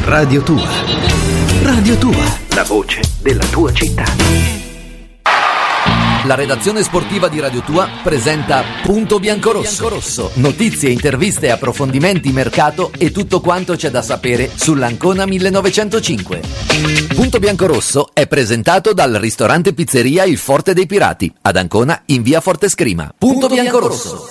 Radio Tua. Radio Tua, la voce della tua città. La redazione sportiva di Radio Tua presenta Punto Biancorosso. Notizie, interviste, approfondimenti, mercato e tutto quanto c'è da sapere sull'Ancona 1905. Punto Biancorosso è presentato dal ristorante pizzeria Il Forte dei Pirati, ad Ancona in via Fortescrima. Punto Biancorosso.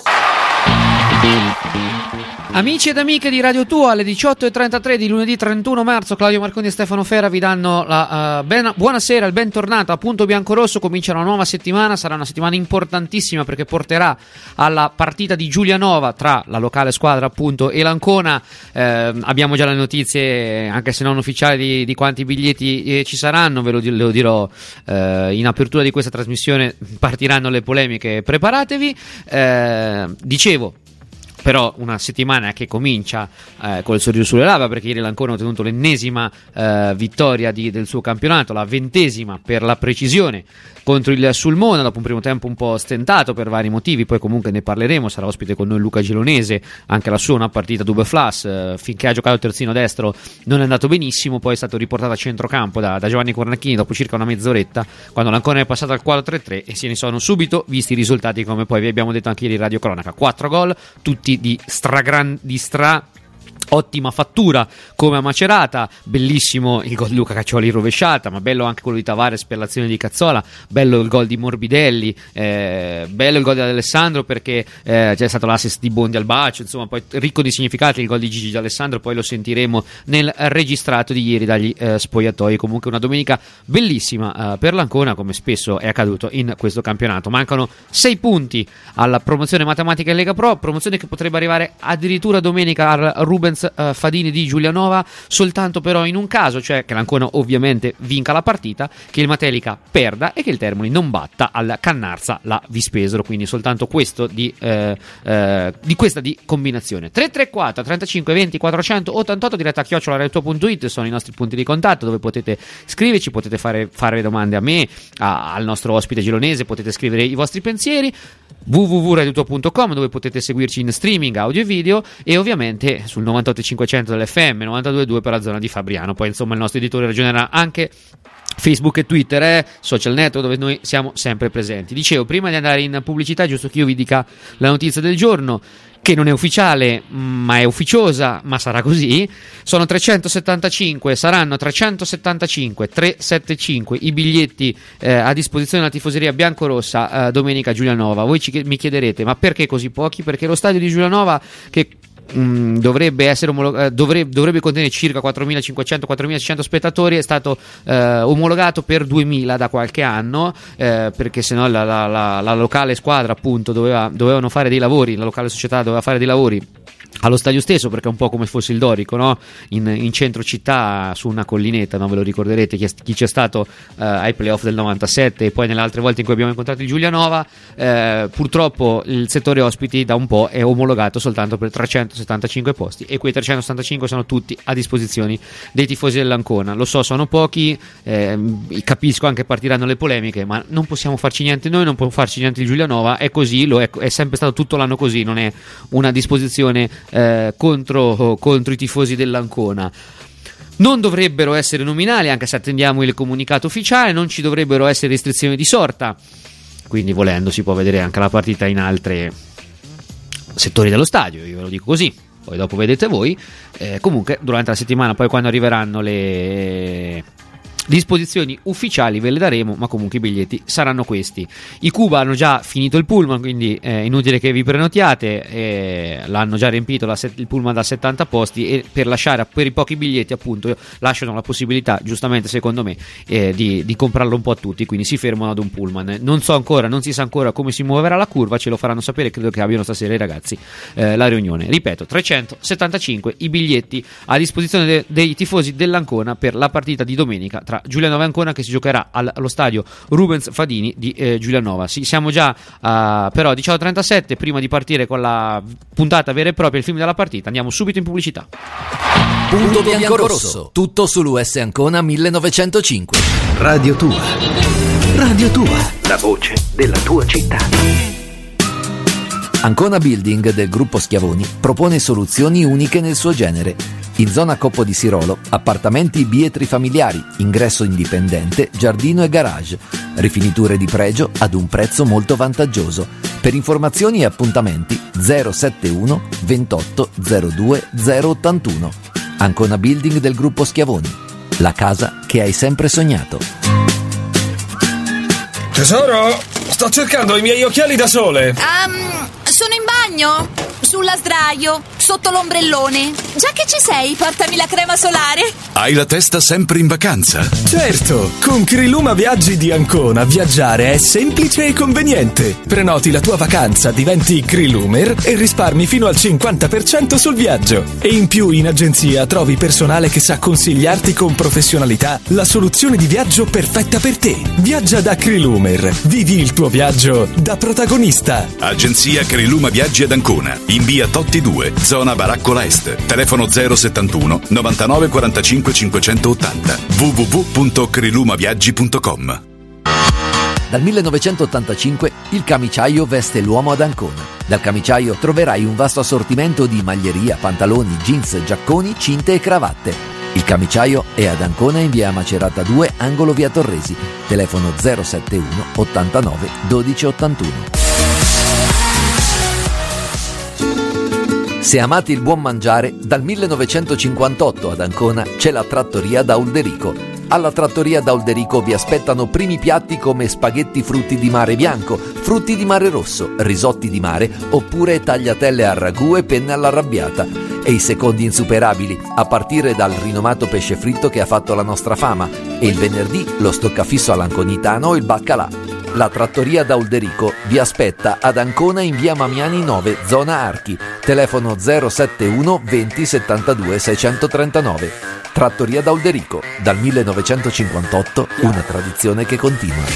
Amici ed amiche di Radio Tua, alle 18.33 di lunedì 31 marzo, Claudio Marconi e Stefano Fera vi danno la buonasera, il bentornato a Punto Biancorosso. Comincia una nuova settimana, sarà una settimana importantissima perché porterà alla partita di Giulianova tra la locale squadra appunto e l'Ancona. Abbiamo già le notizie, anche se non ufficiali, di quanti biglietti ci saranno, ve lo dirò in apertura di questa trasmissione. Partiranno le polemiche, preparatevi. Dicevo, però una settimana che comincia col sorriso sulle labbra, perché ieri l'Ancona ha ottenuto l'ennesima vittoria del suo campionato, la 20ª per la precisione, contro il Sulmona, dopo un primo tempo un po' stentato per vari motivi. Poi comunque ne parleremo, sarà ospite con noi Luca Gelonese, anche la sua una partita double flash, finché ha giocato terzino destro non è andato benissimo, poi è stato riportato a centrocampo da Giovanni Cornacchini dopo circa una mezz'oretta, quando l'Ancona è passata al 4-3-3 e se ne sono subito visti i risultati, come poi vi abbiamo detto anche ieri in Radio Cronaca. 4 gol, tutti di ottima fattura come a Macerata. Bellissimo il gol di Luca Caccioli rovesciata, ma bello anche quello di Tavares per l'azione di Cazzola, bello il gol di Morbidelli, bello il gol di Alessandro perché c'è stato l'assist di Bondi al bacio, insomma poi ricco di significati il gol di Gigi D'Alessandro, poi lo sentiremo nel registrato di ieri dagli spogliatoi. Comunque una domenica bellissima per l'Ancona, come spesso è accaduto in questo campionato. Mancano 6 punti alla promozione matematica in Lega Pro, promozione che potrebbe arrivare addirittura domenica al Rubens Fadini di Giulianova, soltanto però in un caso, cioè che l'Ancona ovviamente vinca la partita, che il Matelica perda e che il Termoli non batta al Cannarsa la Vispesaro, quindi soltanto questo di questa di combinazione. 334 35 20 488 diretta a @radiotua.it sono i nostri punti di contatto dove potete scriverci, potete fare domande a me, al nostro ospite Gelonese, potete scrivere i vostri pensieri. www.radiotua.com dove potete seguirci in streaming audio e video, e ovviamente sul 98.500 dell'FM, 92.2 per la zona di Fabriano. Poi insomma il nostro editore aggiornerà anche Facebook e Twitter, social network dove noi siamo sempre presenti. Dicevo, prima di andare in pubblicità, giusto che io vi dica la notizia del giorno, che non è ufficiale ma è ufficiosa, ma sarà così. Sono 375, saranno 375 i biglietti a disposizione della tifoseria biancorossa domenica a Giulianova. Voi mi chiederete, ma perché così pochi? Perché lo stadio di Giulianova, che dovrebbe contenere circa 4.500-4.600 spettatori, è stato omologato per 2.000 da qualche anno, perché sennò la locale squadra appunto dovevano fare dei lavori, la locale società doveva fare dei lavori allo stadio stesso, perché è un po' come fosse il Dorico, no? In centro città, su una collinetta, no? Ve lo ricorderete chi c'è stato ai playoff del 97 e poi nelle altre volte in cui abbiamo incontrato il Giulianova. Purtroppo il settore ospiti da un po' è omologato soltanto per 375 posti, e quei 375 sono tutti a disposizione dei tifosi dell'Ancona. Lo so, sono pochi, capisco, anche partiranno le polemiche, ma non possiamo farci niente noi, non può farci niente il Giulianova, è così, è sempre stato tutto l'anno così, non è una disposizione contro i tifosi dell'Ancona. Non dovrebbero essere nominali, anche se attendiamo il comunicato ufficiale, non ci dovrebbero essere restrizioni di sorta, quindi volendo si può vedere anche la partita in altri settori dello stadio, io ve lo dico così, poi dopo vedete voi. Comunque durante la settimana, poi quando arriveranno le disposizioni ufficiali ve le daremo, ma comunque i biglietti saranno questi. I Cuba hanno già finito il pullman, quindi è inutile che vi prenotiate, l'hanno già riempito il pullman da 70 posti, e per i pochi biglietti appunto lasciano la possibilità, giustamente secondo me, di comprarlo un po' a tutti, quindi si fermano ad un pullman. Non si sa ancora come si muoverà la curva, ce lo faranno sapere, credo che abbiano stasera i ragazzi la riunione. Ripeto, 375 i biglietti a disposizione dei tifosi dell'Ancona per la partita di domenica tra Giulianova e Ancona, che si giocherà allo stadio Rubens Fadini di Giulianova. Siamo già però 18.37, prima di partire con la puntata vera e propria, il film della partita, andiamo subito in pubblicità. Punto Biancorosso, tutto sull'US Ancona 1905. Radio Tua. Radio Tua, la voce della tua città. Ancona Building del gruppo Schiavoni propone soluzioni uniche nel suo genere. In zona Coppo di Sirolo, appartamenti bietri familiari, ingresso indipendente, giardino e garage. Rifiniture di pregio ad un prezzo molto vantaggioso. Per informazioni e appuntamenti 071 28 02 081. Ancona Building del gruppo Schiavoni. La casa che hai sempre sognato. Tesoro, sto cercando i miei occhiali da sole. Sono in bagno, sulla sdraio, sotto l'ombrellone. Già che ci sei, portami la crema solare. Hai la testa sempre in vacanza? Certo, con Criluma Viaggi di Ancona viaggiare è semplice e conveniente. Prenoti la tua vacanza, diventi Crilumer e risparmi fino al 50% sul viaggio. E in più in agenzia trovi personale che sa consigliarti con professionalità la soluzione di viaggio perfetta per te. Viaggia da Crilumer, vivi il tuo viaggio da protagonista. Agenzia Criluma Viaggi ad Ancona, in via Totti 2, zona Baraccola Est. Telefono 071 99 45 580. www.crilumaviaggi.com. Dal 1985 il camiciaio veste l'uomo ad Ancona. Dal camiciaio troverai un vasto assortimento di maglieria, pantaloni, jeans, giacconi, cinte e cravatte. Il camiciaio è ad Ancona in via Macerata 2, angolo via Torresi. Telefono 071 89 12 81. Se amate il buon mangiare, dal 1958 ad Ancona c'è la Trattoria da Ulderico. Alla Trattoria da Ulderico vi aspettano primi piatti come spaghetti frutti di mare bianco, frutti di mare rosso, risotti di mare oppure tagliatelle al ragù e penne all'arrabbiata. E i secondi insuperabili, a partire dal rinomato pesce fritto che ha fatto la nostra fama, e il venerdì lo stoccafisso all'anconitano o il baccalà. La Trattoria da Ulderico vi aspetta ad Ancona in via Mamiani 9, zona Archi. Telefono 071 20 72 639. Trattoria da Ulderico, dal 1958, una tradizione che continua.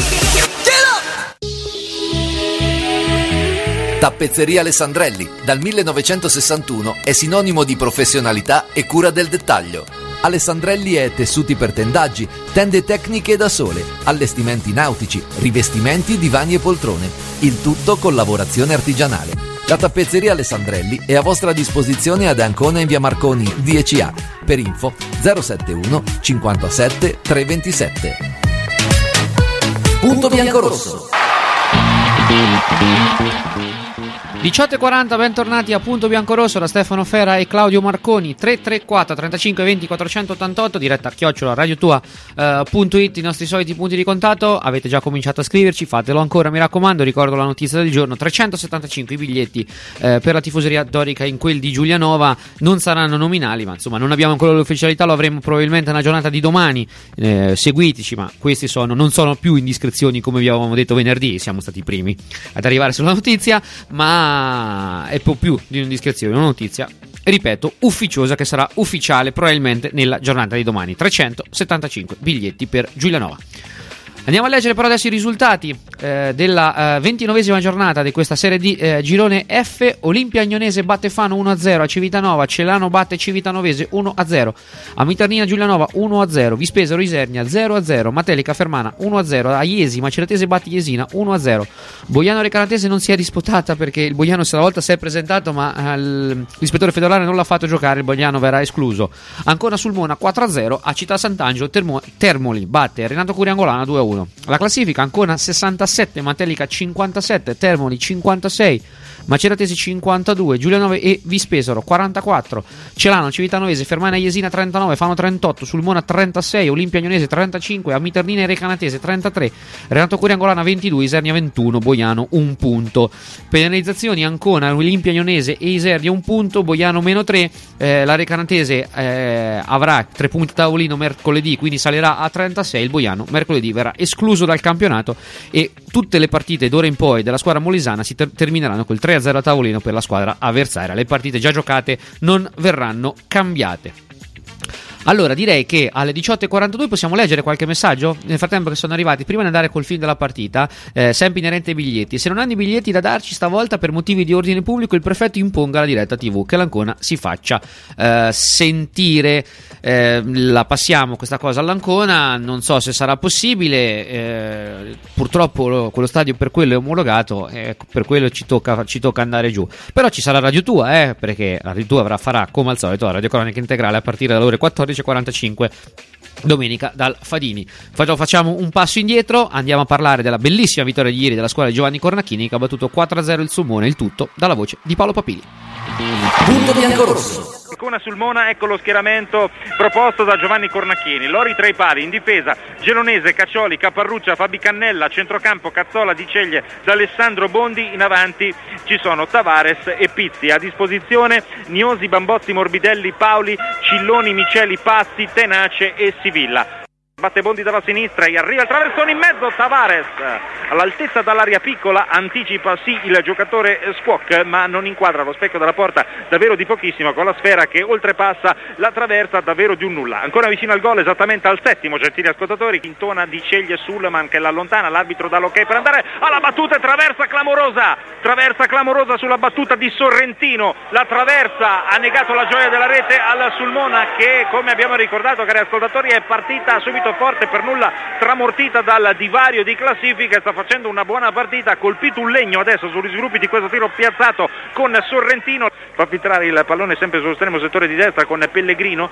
Tappezzeria Alessandrelli, dal 1961, è sinonimo di professionalità e cura del dettaglio. Alessandrelli è tessuti per tendaggi, tende tecniche da sole, allestimenti nautici, rivestimenti, divani e poltrone. Il tutto con lavorazione artigianale. La tappezzeria Alessandrelli è a vostra disposizione ad Ancona in via Marconi 10A. Per info 071 57 327. Punto Biancorosso. 18:40, bentornati a Punto Biancorosso da Stefano Fera e Claudio Marconi. 334 35 20 488, diretta a radiotua.it, i nostri soliti punti di contatto. Avete già cominciato a scriverci, fatelo ancora, mi raccomando. Ricordo la notizia del giorno: 375 i biglietti per la tifoseria dorica in quel di Giulianova. Non saranno nominali, ma insomma non abbiamo ancora l'ufficialità, lo avremo probabilmente nella giornata di domani. Seguiteci, ma questi non sono più indiscrezioni come vi avevamo detto venerdì, siamo stati i primi ad arrivare sulla notizia, ma è più di un'indiscrezione, una notizia, ripeto, ufficiosa, che sarà ufficiale probabilmente nella giornata di domani. 375 biglietti per Giulianova. Andiamo a leggere però adesso i risultati della 29esima giornata di questa serie di girone F. Olimpia Agnonese batte Fano 1-0 a Civitanova, Celano batte Civitanova 1-0, a Miternina Giulianova 1-0, Vispesaro Isernia 0-0, Matelica Fermana 1-0, a Iesi Maceratese batte Iesina 1-0, Boiano Recanatese non si è disputata perché il Boiano stavolta si è presentato ma l'ispettore federale non l'ha fatto giocare, il Boiano verrà escluso. Ancona Sulmona 4-0, a Città Sant'Angelo Termoli batte Renato Curiangolana 2-1. La classifica: Ancona 67, Matelica 57, Termoli 56, Maceratesi 52, Giulianova e Vispesaro 44, Celano Civitanovese, Fermana Iesina 39, Fano 38, Sulmona 36, Olimpia Agnonese 35, Amiternina e Recanatese 33, Renato Curiangolana 22, Isernia 21, Boiano 1 punto. Penalizzazioni: Ancona, Olimpia Agnonese e Isernia 1 punto, Boiano meno 3, la Recanatese avrà 3 punti a tavolino mercoledì, quindi salirà a 36, il Boiano mercoledì verrà escluso dal campionato e tutte le partite d'ora in poi della squadra molisana si termineranno col 3-0 a tavolino per la squadra avversaria. Le partite già giocate non verranno cambiate. Allora direi che alle 18.42 possiamo leggere qualche messaggio nel frattempo che sono arrivati, prima di andare col film della partita, sempre inerente ai biglietti. Se non hanno i biglietti da darci stavolta per motivi di ordine pubblico, il prefetto imponga la diretta TV, che l'Ancona si faccia sentire. La passiamo questa cosa all'Ancona, non so se sarà possibile, purtroppo quello stadio per quello è omologato, per quello ci tocca andare giù, però ci sarà Radio Tua, perché Radio Tua farà come al solito la Radio Cronaca Integrale a partire dalle ore 14.45 domenica dal Fadini. Facciamo un passo indietro, andiamo a parlare della bellissima vittoria di ieri della squadra di Giovanni Cornacchini, che ha battuto 4-0 il Sulmona, il tutto dalla voce di Paolo Papili. Punto biancorosso. Ancona Sulmona, ecco lo schieramento proposto da Giovanni Cornacchini. Lori tra i pali, in difesa Gelonese, Caccioli, Caparruccia, Fabi Cannella, centrocampo Cazzola, Di Ceglie, D'Alessandro Bondi, in avanti ci sono Tavares e Pizzi, a disposizione Niosi, Bambozzi, Morbidelli, Paoli, Cilloni, Miceli, Passi, Tenace e Sivilla. Batte Bondi dalla sinistra e arriva il traversone in mezzo, Tavares all'altezza dall'area piccola, anticipa sì il giocatore Squawk, ma non inquadra lo specchio della porta davvero di pochissimo, con la sfera che oltrepassa la traversa davvero di un nulla. Ancora vicino al gol, esattamente al settimo, gentili ascoltatori, intona Di Ceglie Sulman che l'allontana, l'arbitro dà l'ok per andare alla battuta e traversa clamorosa sulla battuta di Sorrentino. La traversa ha negato la gioia della rete al Sulmona, che, come abbiamo ricordato, cari ascoltatori, è partita subito forte, per nulla tramortita dal divario di classifica, sta facendo una buona partita, ha colpito un legno adesso sugli sviluppi di questo tiro piazzato con Sorrentino, fa filtrare il pallone sempre sull'estremo settore di destra con Pellegrino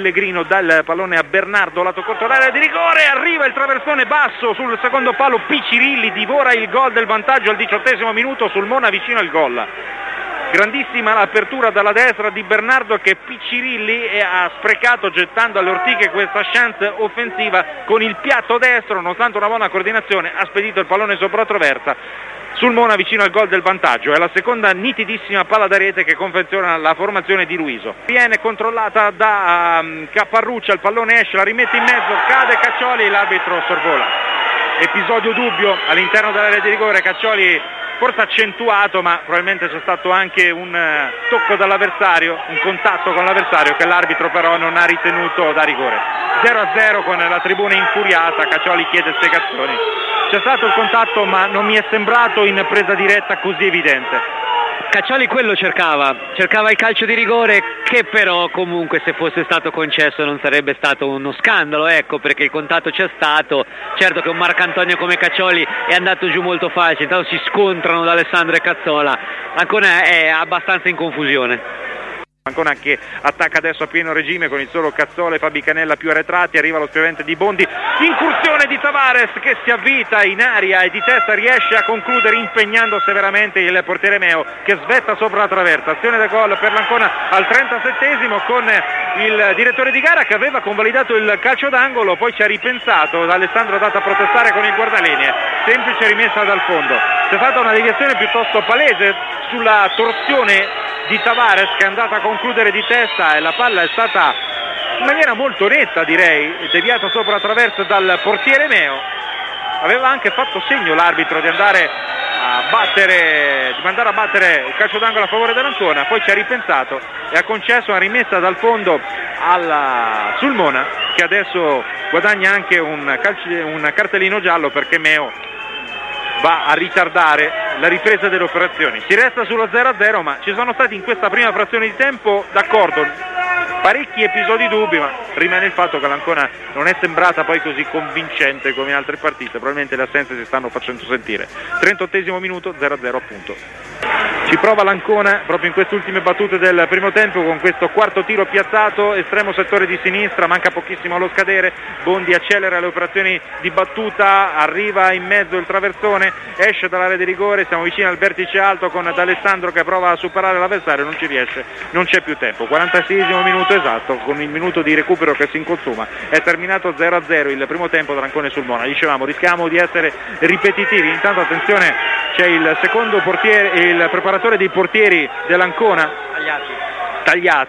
dal pallone a Bernardo, lato corto d'area di rigore, arriva il traversone basso sul secondo palo, Piccirilli divora il gol del vantaggio al 18° minuto, Sulmona vicino al gol. Grandissima l'apertura dalla destra di Bernardo, che Piccirilli ha sprecato gettando alle ortiche questa chance offensiva con il piatto destro, nonostante una buona coordinazione ha spedito il pallone sopra traversa. Sulmona vicino al gol del vantaggio, è la seconda nitidissima palla da rete che confeziona la formazione di Luiso. Viene controllata da Caparruccia, il pallone esce, la rimette in mezzo, cade Caccioli, l'arbitro sorvola. Episodio dubbio all'interno dell'area di rigore, Caccioli forse accentuato, ma probabilmente c'è stato anche un tocco dall'avversario, un contatto con l'avversario che l'arbitro però non ha ritenuto da rigore. 0-0 con la tribuna infuriata, Caccioli chiede spiegazioni. C'è stato il contatto, ma non mi è sembrato in presa diretta così evidente. Caccioli quello cercava il calcio di rigore, che però comunque se fosse stato concesso non sarebbe stato uno scandalo, ecco, perché il contatto c'è stato. Certo che un Marcantonio come Caccioli è andato giù molto facile, intanto si scontrano D'Alessandro e Cazzola, Ancona è abbastanza in confusione. Ancona che attacca adesso a pieno regime con il solo Cazzola e Fabi Cannella più arretrati, arriva lo spiovente di Bondi, incursione di Tavares che si avvita in aria e di testa riesce a concludere impegnando severamente il portiere Meo, che svetta sopra la traversa. Azione da gol per l'Ancona al 37esimo, con il direttore di gara che aveva convalidato il calcio d'angolo, poi ci ha ripensato, Alessandro ha dato a protestare con il guardalinee, semplice rimessa dal fondo. C'è stata una deviazione piuttosto palese sulla torsione di Tavares, che è andata a concludere di testa, e la palla è stata in maniera molto netta, direi, deviata sopra traverso dal portiere Meo. Aveva anche fatto segno l'arbitro di andare a battere il calcio d'angolo a favore dell'Ancona, poi ci ha ripensato e ha concesso una rimessa dal fondo alla Sulmona, che adesso guadagna anche un cartellino giallo perché Meo va a ritardare la ripresa delle operazioni. Si resta sullo 0-0, ma ci sono stati in questa prima frazione di tempo, d'accordo, parecchi episodi dubbi, ma rimane il fatto che l'Ancona non è sembrata poi così convincente come in altre partite, probabilmente le assenze si stanno facendo sentire. 38esimo minuto, 0-0 appunto. Ci prova l'Ancona proprio in queste ultime battute del primo tempo con questo quarto tiro piazzato, estremo settore di sinistra, manca pochissimo allo scadere, Bondi accelera le operazioni di battuta, arriva in mezzo il traversone, esce dall'area di rigore, siamo vicini al vertice alto con D'Alessandro che prova a superare l'avversario, non ci riesce, non c'è più tempo. 46esimo minuto esatto, con il minuto di recupero che si inconsuma, è terminato 0-0 il primo tempo tra Ancona e Sulmona. Dicevamo, rischiamo di essere ripetitivi, intanto attenzione, c'è il secondo portiere, il preparatore dei portieri dell'Ancona, Tagliati,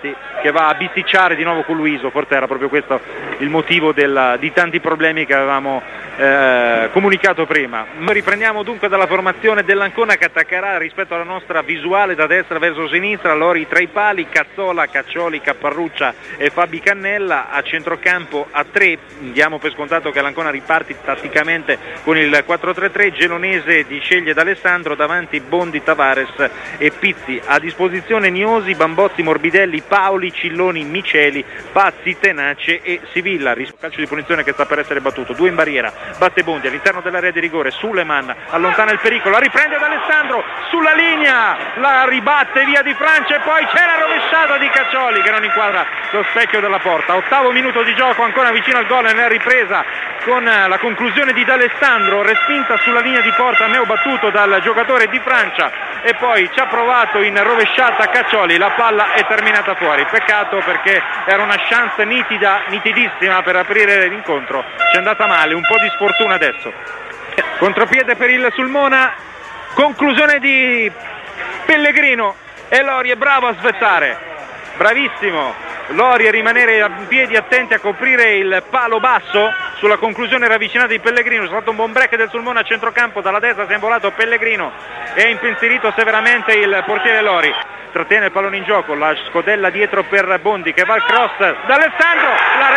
che va a bisticciare di nuovo con Luiso, forse era proprio questo il motivo di tanti problemi che avevamo comunicato prima. Riprendiamo dunque dalla formazione dell'Ancona che attaccherà rispetto alla nostra visuale da destra verso sinistra, Lori tra i pali, Cazzola, Caccioli, Capparruccia e Fabi Cannella, a centrocampo a 3, diamo per scontato che l'Ancona riparti tatticamente con il 4-3-3, Gelonese di Sceglie d'Alessandro, davanti Bondi, Tavares e Pizzi, a disposizione Niosi, Bambozzi, Morbidelli, Paoli, Cilloni, Miceli, Pazzi, Tenace e Sivilla. Calcio di punizione che sta per essere battuto, 2 in barriera, batte Bondi all'interno dell'area di rigore, Suleman allontana il pericolo, la riprende D'Alessandro sulla linea, la ribatte via di Francia e poi c'è la rovesciata di Caccioli che non inquadra lo specchio della porta. 8° minuto di gioco, ancora vicino al gol nella ripresa con la conclusione di D'Alessandro, respinta sulla linea di porta, Meo battuto dal giocatore di Francia e poi ci ha provato in rovesciata Caccioli, la palla è terminata fuori, peccato perché era una chance nitidissima per aprire l'incontro, ci è andata male, un po' di sfortuna adesso. Contropiede per il Sulmona, conclusione di Pellegrino e Lori è bravo a svettare, bravissimo Lori a rimanere in piedi attenti a coprire il palo basso sulla conclusione ravvicinata di Pellegrino. È stato un buon break del Sulmona a centrocampo, dalla destra si è involato Pellegrino e ha impensierito severamente il portiere Lori. Trattiene il pallone in gioco, la scodella dietro per Bondi che va al cross, D'Alessandro,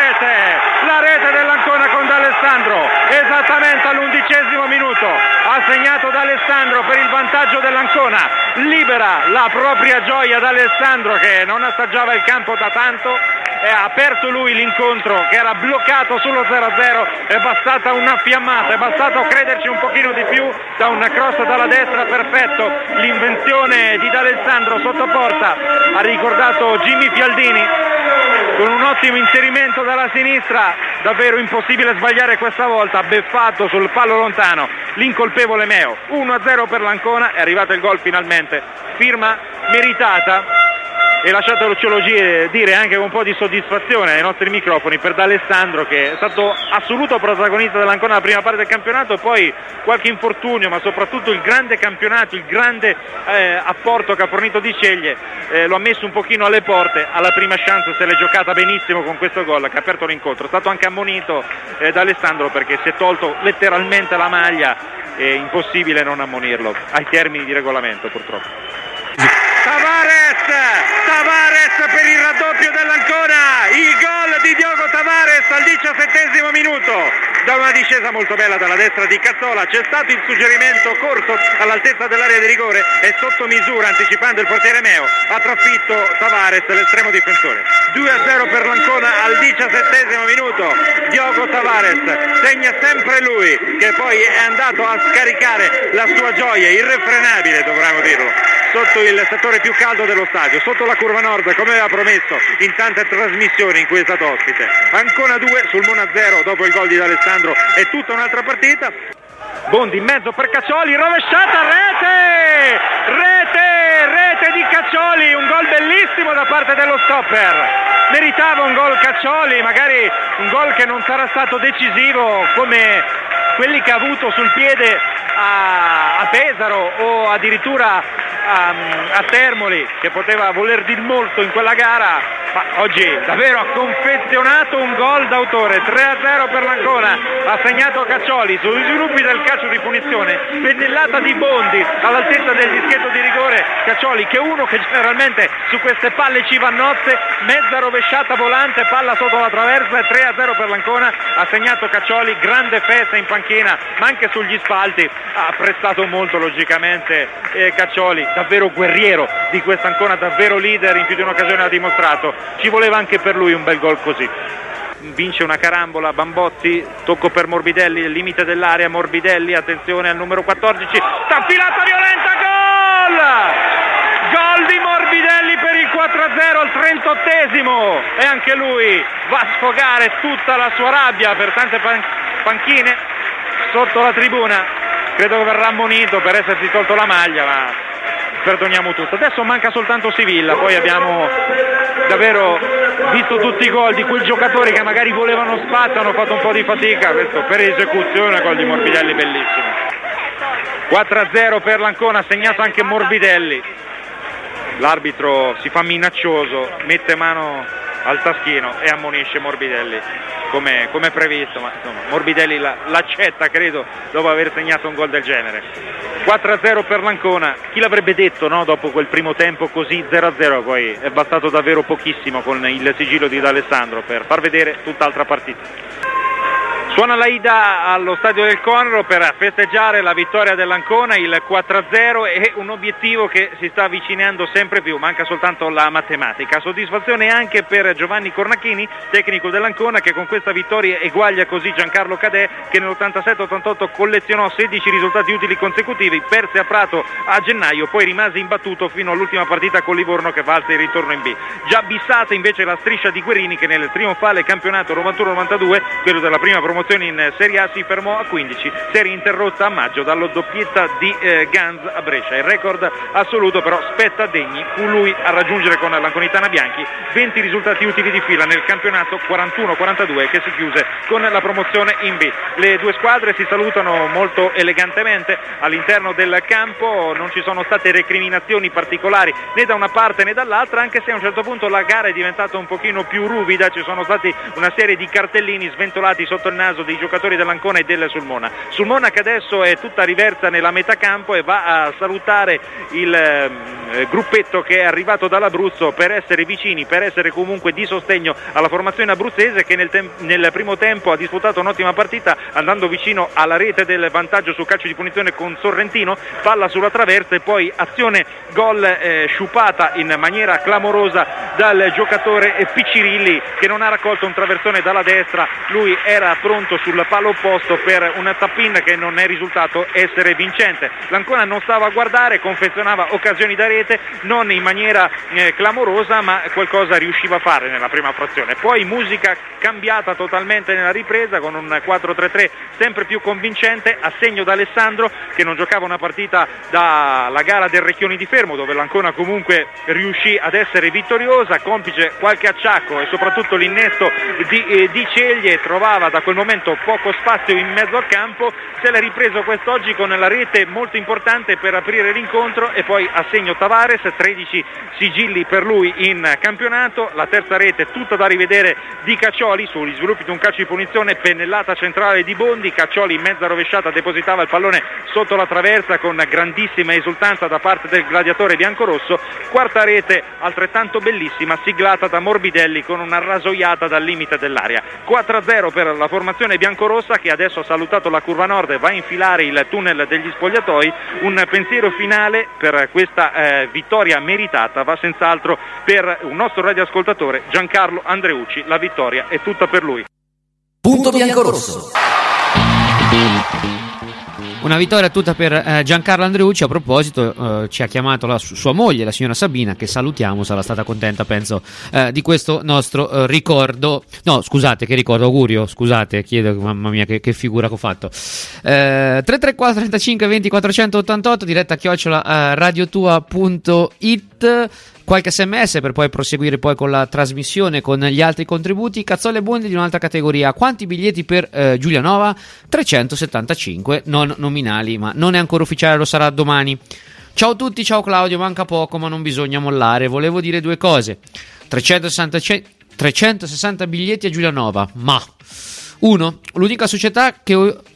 la rete dell'Ancona con D'Alessandro, esattamente all'11° minuto, ha segnato D'Alessandro per il vantaggio dell'Ancona, libera la propria gioia D'Alessandro che non assaggiava il campo da tanto e ha aperto lui l'incontro che era bloccato sullo 0-0, è bastata una fiammata, è bastato crederci un pochino di più da un cross dalla destra perfetto, l'invenzione di D'Alessandro sotto porta, ha ricordato Jimmy Fialdini con un ottimo inserimento dalla sinistra, davvero impossibile sbagliare questa volta, beffato sul palo lontano l'incolpevole Meo. 1-0 per l'Ancona, è arrivato il gol finalmente, firma meritata e lasciatelo dire anche con un po' di soddisfazione ai nostri microfoni per D'Alessandro che è stato assoluto protagonista dell'Ancona nella prima parte del campionato e poi qualche infortunio ma soprattutto il grande campionato, il grande apporto che ha fornito Di Sceglie lo ha messo un pochino alle porte, alla prima chance se l'è giocata benissimo con questo gol che ha aperto l'incontro. È stato anche ammonito D'Alessandro perché si è tolto letteralmente la maglia, è impossibile non ammonirlo ai termini di regolamento purtroppo. Tavares per il raddoppio dell'Ancona, il gol di Diogo Tavares al 17° minuto da una discesa molto bella dalla destra di Cazzola, c'è stato il suggerimento corto all'altezza dell'area di rigore e sotto misura anticipando il portiere Meo ha trafitto Tavares l'estremo difensore. 2-0 per l'Ancona al 17° minuto, Diogo Tavares segna sempre lui che poi è andato a scaricare la sua gioia irrefrenabile, dovremmo dirlo, sotto il settore più caldo dello stadio, sotto la curva nord come aveva promesso in tante trasmissioni in cui è stato ospite. Ancona 2, Sulmona 0 dopo il gol di D'Alessandro, è tutta un'altra partita. Bondi in mezzo per Caccioli, rovesciata, rete di Caccioli, un gol bellissimo da parte dello stopper, meritava un gol Caccioli, magari un gol che non sarà stato decisivo come quelli che ha avuto sul piede a Pesaro o addirittura a Termoli, che poteva voler dir molto in quella gara, ma oggi davvero ha confezionato un gol d'autore. 3-0 per l'Ancona, ha segnato Caccioli sugli sviluppi del calcio di punizione, pennellata di Bondi all'altezza del dischetto di rigore. Caccioli che è uno che generalmente su queste palle ci va a nozze, mezza rovesciata volante, palla sotto la traversa, 3-0 per l'Ancona, ha segnato Caccioli, grande festa in panchina ma anche sugli spalti, ha prestato molto logicamente Caccioli, davvero guerriero di questa Ancona, davvero leader, in più di un'occasione ha dimostrato, ci voleva anche per lui un bel gol così. Vince una carambola Bambozzi, tocco per Morbidelli, il limite dell'area, Morbidelli, attenzione al numero 14, staffilata violenta, gol di Morbidelli per il 4-0 al 38° e anche lui va a sfogare tutta la sua rabbia per tante panchine sotto la tribuna, credo che verrà ammonito per essersi tolto la maglia, ma perdoniamo tutto. Adesso manca soltanto Sivilla, poi abbiamo davvero visto tutti i gol di quei giocatori che magari volevano spazio, hanno fatto un po' di fatica, questo per esecuzione, gol di Morbidelli bellissimo. 4-0 per l'Ancona, ha segnato anche Morbidelli. l'arbitro si fa minaccioso, mette mano al taschino e ammonisce Morbidelli come previsto, ma insomma Morbidelli l'accetta, credo, dopo aver segnato un gol del genere. 4-0 per l'Ancona, chi l'avrebbe detto, no? Dopo quel primo tempo così 0-0, poi è bastato davvero pochissimo con il sigillo di D'Alessandro per far vedere tutt'altra partita. Suona l'Aida allo stadio del Conro per festeggiare la vittoria dell'Ancona, il 4-0, e un obiettivo che si sta avvicinando sempre più, manca soltanto la matematica. Soddisfazione anche per Giovanni Cornacchini, tecnico dell'Ancona, che con questa vittoria eguaglia così Giancarlo Cadè, che nell'87-88 collezionò 16 risultati utili consecutivi, perse a Prato a gennaio, poi rimase imbattuto fino all'ultima partita con Livorno che valse il ritorno in B. Già bissata invece la striscia di Guerini, che nel trionfale campionato 91-92, quello della prima promozione in Serie A, si fermò a 15, serie interrotta a maggio dalla doppietta di Ganz a Brescia. Il record assoluto però spetta a Degni, fu lui a raggiungere con l'Anconitana Bianchi 20 risultati utili di fila nel campionato 41-42 che si chiuse con la promozione in B. Le due squadre si salutano molto elegantemente all'interno del campo, non ci sono state recriminazioni particolari né da una parte né dall'altra, anche se a un certo punto la gara è diventata un pochino più ruvida, ci sono stati una serie di cartellini sventolati sotto il naso dei giocatori dell'Ancona e del Sulmona che adesso è tutta riversa nella metà campo e va a salutare il gruppetto che è arrivato dall'Abruzzo per essere vicini, per essere comunque di sostegno alla formazione abruzzese, che nel primo tempo ha disputato un'ottima partita andando vicino alla rete del vantaggio sul calcio di punizione con Sorrentino, palla sulla traversa e poi azione gol sciupata in maniera clamorosa dal giocatore Piccirilli, che non ha raccolto un traversone dalla destra, lui era pronto sul palo opposto per un tap-in che non è risultato essere vincente. L'Ancona non stava a guardare, confezionava occasioni da rete, non in maniera clamorosa, ma qualcosa riusciva a fare nella prima frazione. Poi musica cambiata totalmente nella ripresa con un 4-3-3 sempre più convincente, a segno da Alessandro, che non giocava una partita dalla gara del Recchioni di Fermo, dove l'Ancona comunque riuscì ad essere vittoriosa, complice qualche acciacco e soprattutto l'innesto di Ceglie, trovava da quel momento poco spazio in mezzo al campo, se l'è ripreso quest'oggi con la rete molto importante per aprire l'incontro, e poi a segno Tavares, 13 sigilli per lui in campionato, la terza rete tutta da rivedere di Caccioli sugli sviluppi di un calcio di punizione, pennellata centrale di Bondi, Caccioli in mezza rovesciata depositava il pallone sotto la traversa con grandissima esultanza da parte del gladiatore biancorosso, quarta rete altrettanto bellissima siglata da Morbidelli con una rasoiata dal limite dell'area. 4-0 per la formazione biancorossa, che adesso ha salutato la curva nord e va a infilare il tunnel degli spogliatoi. Un pensiero finale per questa vittoria meritata va senz'altro per un nostro radioascoltatore, Giancarlo Andreucci. La vittoria è tutta per lui. Punto biancorosso. Una vittoria tutta per Giancarlo Andreucci. A proposito, ci ha chiamato sua moglie, la signora Sabina, che salutiamo, sarà stata contenta, penso, di questo nostro ricordo. No, scusate, che ricordo, augurio, scusate, chiedo, mamma mia, che figura che ho fatto. 334 35 20 488, diretta @ radiotua.it. Qualche sms per poi proseguire poi con la trasmissione con gli altri contributi. Cazzole Bondi di un'altra categoria. Quanti biglietti per Giulianova? 375, non nominali, ma non è ancora ufficiale, lo sarà domani. Ciao a tutti, ciao Claudio, manca poco ma non bisogna mollare. Volevo dire due cose. 360 biglietti a Giulianova, ma uno, l'unica società che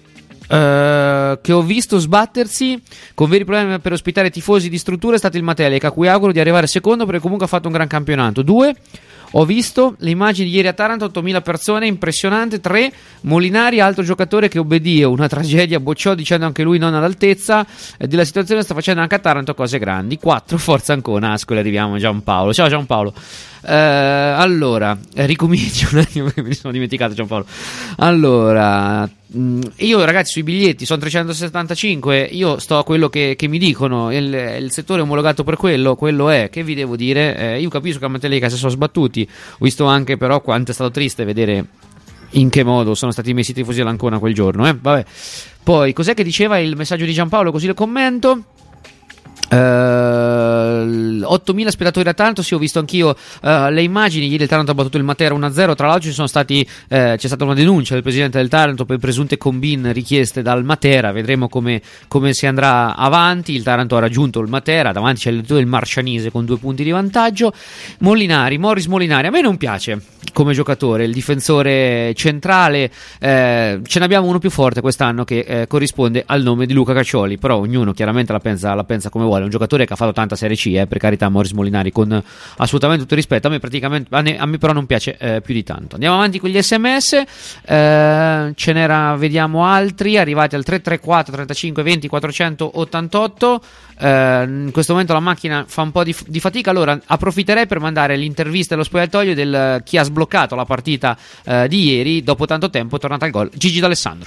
ho visto sbattersi con veri problemi per ospitare tifosi di struttura è stato il Matelica, a cui auguro di arrivare secondo perché comunque ha fatto un gran campionato. 2, ho visto le immagini di ieri a Taranto, 8.000 persone, impressionante. 3, Molinari, altro giocatore che obbedì, una tragedia, bocciò dicendo anche lui non all'altezza della situazione, sta facendo anche a Taranto cose grandi. 4, forza Ancona, Ascoli, arriviamo. Giampaolo, ciao Giampaolo. Allora, ricomincio un attimo perché mi sono dimenticato, Giampaolo. Allora, io ragazzi sui biglietti sono 375, io sto a quello che mi dicono, il settore è omologato per quello è, che vi devo dire, io capisco che a Matelica si sono sbattuti, ho visto anche però quanto è stato triste vedere in che modo sono stati messi i tifosi dell'Ancona quel giorno, vabbè. Poi cos'è che diceva il messaggio di Giampaolo, così lo commento. 8.000 spettatori da Taranto, sì, ho visto anch'io le immagini. Ieri il Taranto ha battuto il Matera 1-0. Tra l'altro c'è stata una denuncia del presidente del Taranto per presunte combine richieste dal Matera. Vedremo come si andrà avanti. Il Taranto ha raggiunto il Matera, davanti c'è il Marcianise con 2 punti di vantaggio. Morris Molinari a me non piace come giocatore, il difensore centrale. Ce ne abbiamo uno più forte quest'anno che corrisponde al nome di Luca Caccioli, però ognuno chiaramente la pensa come vuole. È un giocatore che ha fatto tanta Serie C, per carità, Morris Molinari, con assolutamente tutto il rispetto. A me però non piace più di tanto. Andiamo avanti con gli SMS. Vediamo altri arrivati al 334 35 20 488. In questo momento la macchina fa un po' di fatica, allora approfitterei per mandare l'intervista allo spogliatoio del chi ha sbloccato la partita di ieri. Dopo tanto tempo è tornata al gol Gigi D'Alessandro.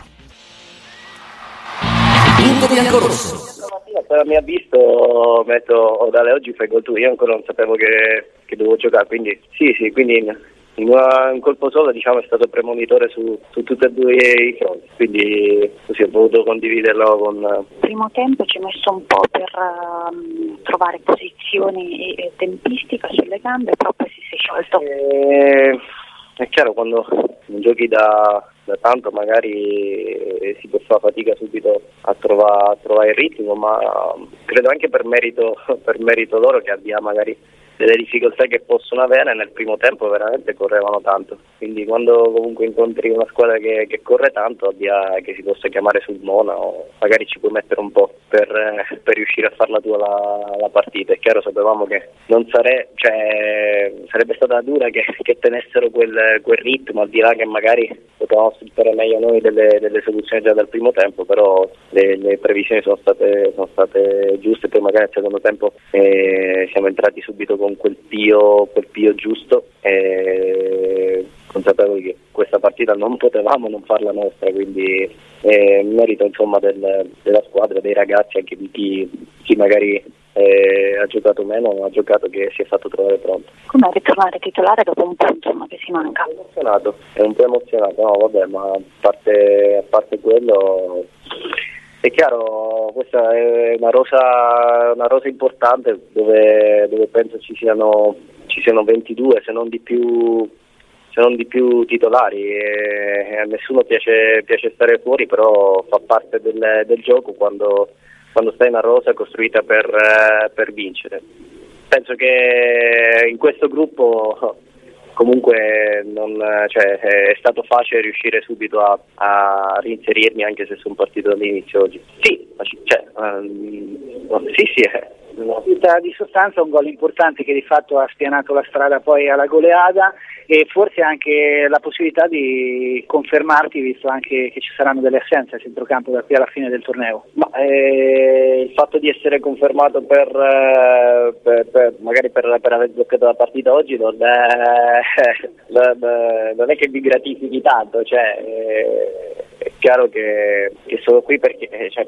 Punto bianco-rosso. Appena mi ha visto ho detto dalle oggi fai gol tu, io ancora non sapevo che dovevo giocare, quindi sì, quindi in un colpo solo diciamo è stato premonitore su tutti e 2 i fronti, quindi così ho voluto condividerlo con... Primo tempo ci ho messo un po' per trovare posizioni e tempistica sulle gambe, però poi si è sciolto. È chiaro, quando non giochi da tanto magari si può fare fatica subito a trovare il ritmo, ma credo anche per merito loro che abbia magari delle difficoltà che possono avere. Nel primo tempo veramente correvano tanto, quindi quando comunque incontri una squadra che corre tanto, che si possa chiamare sul Mona, o magari ci puoi mettere un po' per riuscire a farla tua la partita. È chiaro, sapevamo che non sarebbe stata dura che tenessero quel ritmo, al di là che magari potevamo sfruttare meglio noi delle soluzioni già dal primo tempo, però le previsioni sono state giuste. Poi magari nel secondo tempo siamo entrati subito con quel pio giusto, consapevoli che questa partita non potevamo non farla nostra, quindi merito insomma della squadra, dei ragazzi, anche di chi magari ha giocato meno, ha giocato, che si è fatto trovare pronto. Com'è ritornare titolare dopo un po' insomma che si manca? È un po' emozionato, no vabbè, ma a parte quello è chiaro, questa è una rosa importante dove penso ci siano 22, se non di più titolari, e a nessuno piace stare fuori, però fa parte del gioco quando stai in una rosa costruita per vincere. Penso che in questo gruppo comunque è stato facile riuscire subito a reinserirmi, anche se sono partito dall'inizio oggi. Sì, una partita di sostanza, un gol importante che di fatto ha spianato la strada poi alla goleada, e forse anche la possibilità di confermarti, visto anche che ci saranno delle assenze a centrocampo da qui alla fine del torneo. Ma il fatto di essere confermato per magari per aver bloccato la partita oggi non è che mi gratifichi tanto, è chiaro che sono qui perché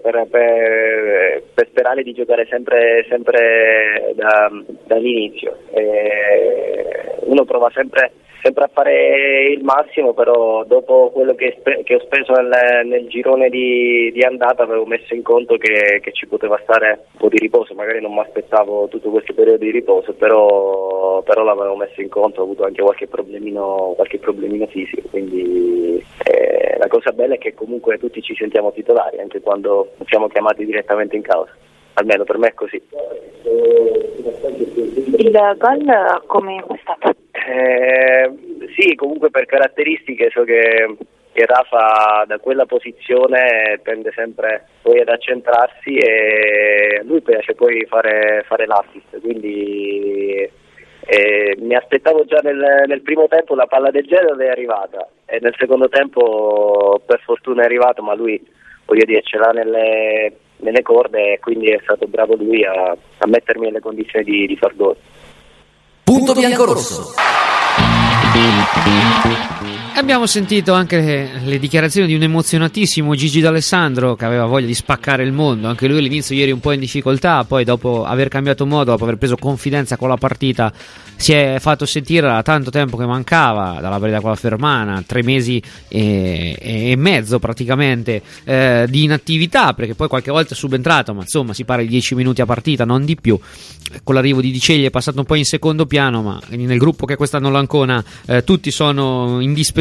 per sperare di giocare sempre dall'inizio. Uno prova sempre a fare il massimo, però dopo quello che ho speso nel girone di andata avevo messo in conto che ci poteva stare un po' di riposo. Magari non mi aspettavo tutto questo periodo di riposo, però l'avevo messo in conto. Ho avuto anche qualche problemino fisico, quindi la cosa bella è che comunque tutti ci sentiamo titolari anche quando non siamo chiamati direttamente in causa. Almeno per me è così. Il gol come è stato? Sì, comunque per caratteristiche so che Rafa da quella posizione tende sempre poi ad accentrarsi, e a lui piace poi fare l'assist, quindi mi aspettavo già nel primo tempo la palla del genere, è arrivata, e nel secondo tempo per fortuna è arrivato, ma lui, voglio dire, ce l'ha nelle corde, e quindi è stato bravo lui a mettermi nelle condizioni di far gol. Punto bianco-rosso. Abbiamo sentito anche le dichiarazioni di un emozionatissimo Gigi D'Alessandro che aveva voglia di spaccare il mondo. Anche lui all'inizio ieri un po' in difficoltà, poi dopo aver cambiato modo, dopo aver preso confidenza con la partita, si è fatto sentire da tanto tempo che mancava, dalla partita con la Fermana, 3 mesi e mezzo praticamente di inattività, perché poi qualche volta è subentrato, ma insomma si parla di 10 minuti a partita, non di più. Con l'arrivo di Ceglie è passato un po' in secondo piano, ma nel gruppo che quest'anno l'Ancona tutti sono indispensabili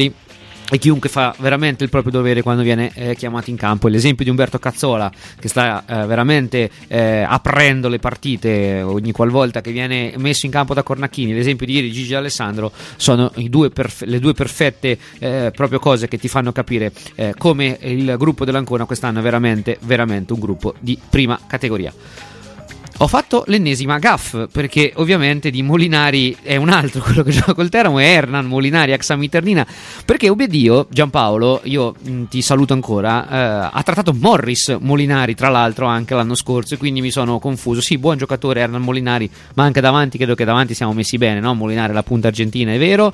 e chiunque fa veramente il proprio dovere quando viene chiamato in campo. L'esempio di Umberto Cazzola, che sta veramente aprendo le partite ogni qualvolta che viene messo in campo da Cornacchini, l'esempio di ieri Gigi D'Alessandro, sono le due perfette proprio cose che ti fanno capire come il gruppo dell'Ancona quest'anno è veramente un gruppo di prima categoria. Ho fatto l'ennesima gaff, perché ovviamente di Molinari è un altro, quello che gioca col Teramo è Hernan Molinari, ex Amiternina, perché Ubbedio, Giampaolo, io ti saluto ancora, ha trattato Morris Molinari tra l'altro anche l'anno scorso, e quindi mi sono confuso. Sì, buon giocatore Hernan Molinari, ma anche davanti, credo che davanti siamo messi bene, no? Molinari la punta argentina, è vero,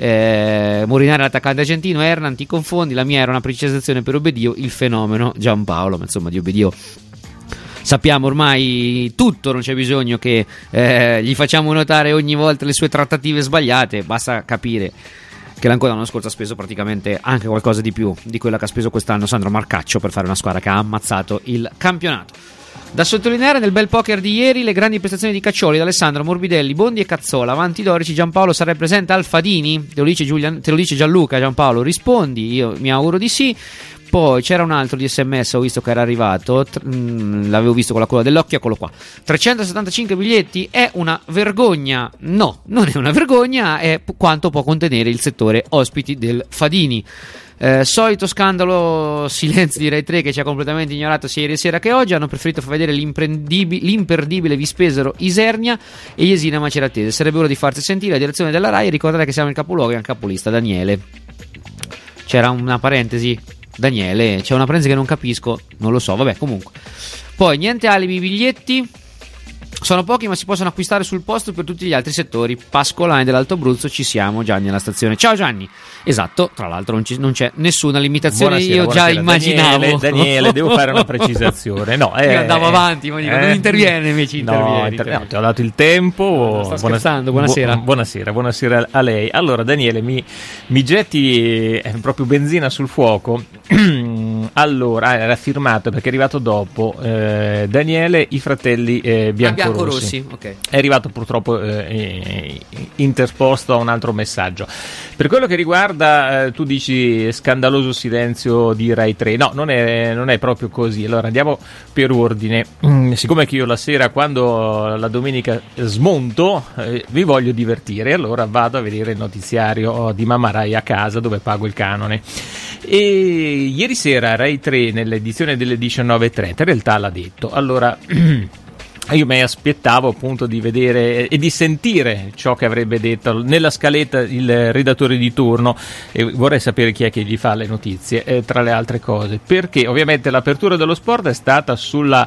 Molinari l'attaccante argentino, Hernan ti confondi, la mia era una precisazione per Ubbedio, il fenomeno Giampaolo, ma insomma di Ubbedio sappiamo ormai tutto, non c'è bisogno che gli facciamo notare ogni volta le sue trattative sbagliate, basta capire che l'Ancona l'anno scorso ha speso praticamente anche qualcosa di più di quella che ha speso quest'anno Sandro Marcaccio per fare una squadra che ha ammazzato il campionato. Da sottolineare nel bel poker di ieri le grandi prestazioni di Caccioli, D'Alessandro, Morbidelli, Bondi e Cazzola. Avanti Dorici, Giampaolo sarà presente al Fadini? Te lo dice Gianluca. Giampaolo, rispondi? Io mi auguro di sì. Poi c'era un altro di SMS, ho visto che era arrivato, l'avevo visto con la coda dell'occhio, eccolo qua. 375 biglietti, è una vergogna? No, non è una vergogna, è quanto può contenere il settore ospiti del Fadini. Solito scandalo, silenzio di Rai 3 che ci ha completamente ignorato sia ieri sera che oggi. Hanno preferito far vedere l'imperdibile Vispesero Isernia e Jesina Maceratese. Sarebbe ora di farsi sentire la direzione della Rai e ricordare che siamo il capoluogo e anche capolista. Daniele, c'era una parentesi. Daniele, c'è una parentesi che non capisco, non lo so, vabbè, comunque. Poi niente alibi, biglietti sono pochi ma si possono acquistare sul posto per tutti gli altri settori. Pascolani dell'Alto Abruzzo, ci siamo. Gianni alla stazione. Ciao Gianni. Esatto, tra l'altro non c'è nessuna limitazione. Buonasera, io già immaginavo. Daniele, devo fare una precisazione. No, io andavo avanti, ma dico, non interviene invece. No, ti ho dato il tempo. Sto scherzando, buonasera. Buonasera a lei. Allora Daniele, mi getti proprio benzina sul fuoco. Allora, era firmato perché è arrivato dopo Daniele, i fratelli Biancorossi. Okay. È arrivato purtroppo interposto a un altro messaggio. Per quello che riguarda, tu dici scandaloso silenzio di Rai 3. No, non è proprio così. Allora andiamo per ordine. Siccome che io la sera, quando la domenica smonto, vi voglio divertire, allora vado a vedere il notiziario di Mamma Rai a casa, dove pago il canone. E ieri sera Rai 3 nell'edizione delle 19:30 in realtà l'ha detto. Allora io mi aspettavo appunto di vedere e di sentire ciò che avrebbe detto nella scaletta il redattore di turno, e vorrei sapere chi è che gli fa le notizie, tra le altre cose, perché ovviamente l'apertura dello sport è stata sulla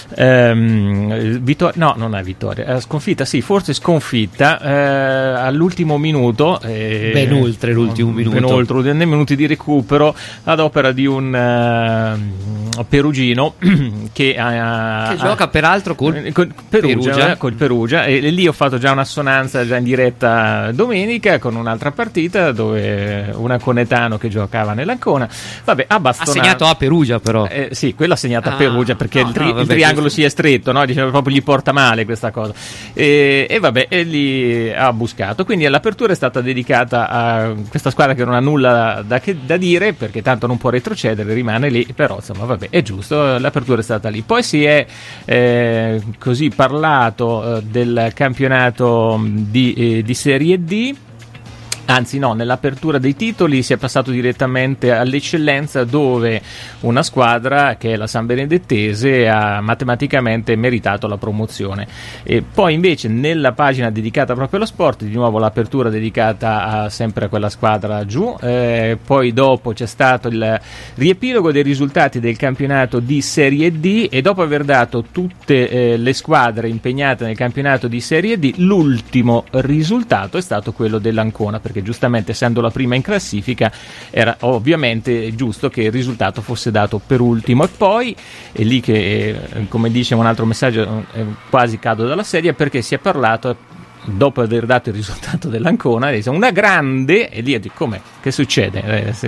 sconfitta all'ultimo minuto, ben oltre l'ultimo minuto, ben oltre nei minuti di recupero ad opera di un perugino che gioca peraltro con Perugia, e lì ho fatto già un'assonanza già in diretta domenica con un'altra partita dove una Conetano che giocava nell'Ancona, vabbè, ha segnato a Perugia, però sì, quella ha segnato a Perugia perché il triangolo si è stretto, no? Diciamo, proprio gli porta male questa cosa, e vabbè, e lì ha buscato, quindi l'apertura è stata dedicata a questa squadra che non ha nulla da dire, perché tanto non può retrocedere, rimane lì, però insomma vabbè, è giusto, l'apertura è stata lì. Poi si è così parlato del campionato di Serie D. Anzi no, nell'apertura dei titoli si è passato direttamente all'eccellenza, dove una squadra che è la San Benedettese ha matematicamente meritato la promozione. E poi invece nella pagina dedicata proprio allo sport, di nuovo l'apertura dedicata sempre a quella squadra giù, poi dopo c'è stato il riepilogo dei risultati del campionato di Serie D, e dopo aver dato tutte le squadre impegnate nel campionato di Serie D, l'ultimo risultato è stato quello dell'Ancona, perché perché giustamente essendo la prima in classifica era ovviamente giusto che il risultato fosse dato per ultimo. E poi è lì che, come dice un altro messaggio, quasi cado dalla sedia, perché si è parlato, dopo aver dato il risultato dell'Ancona, una grande, e lì dico, come? Che succede?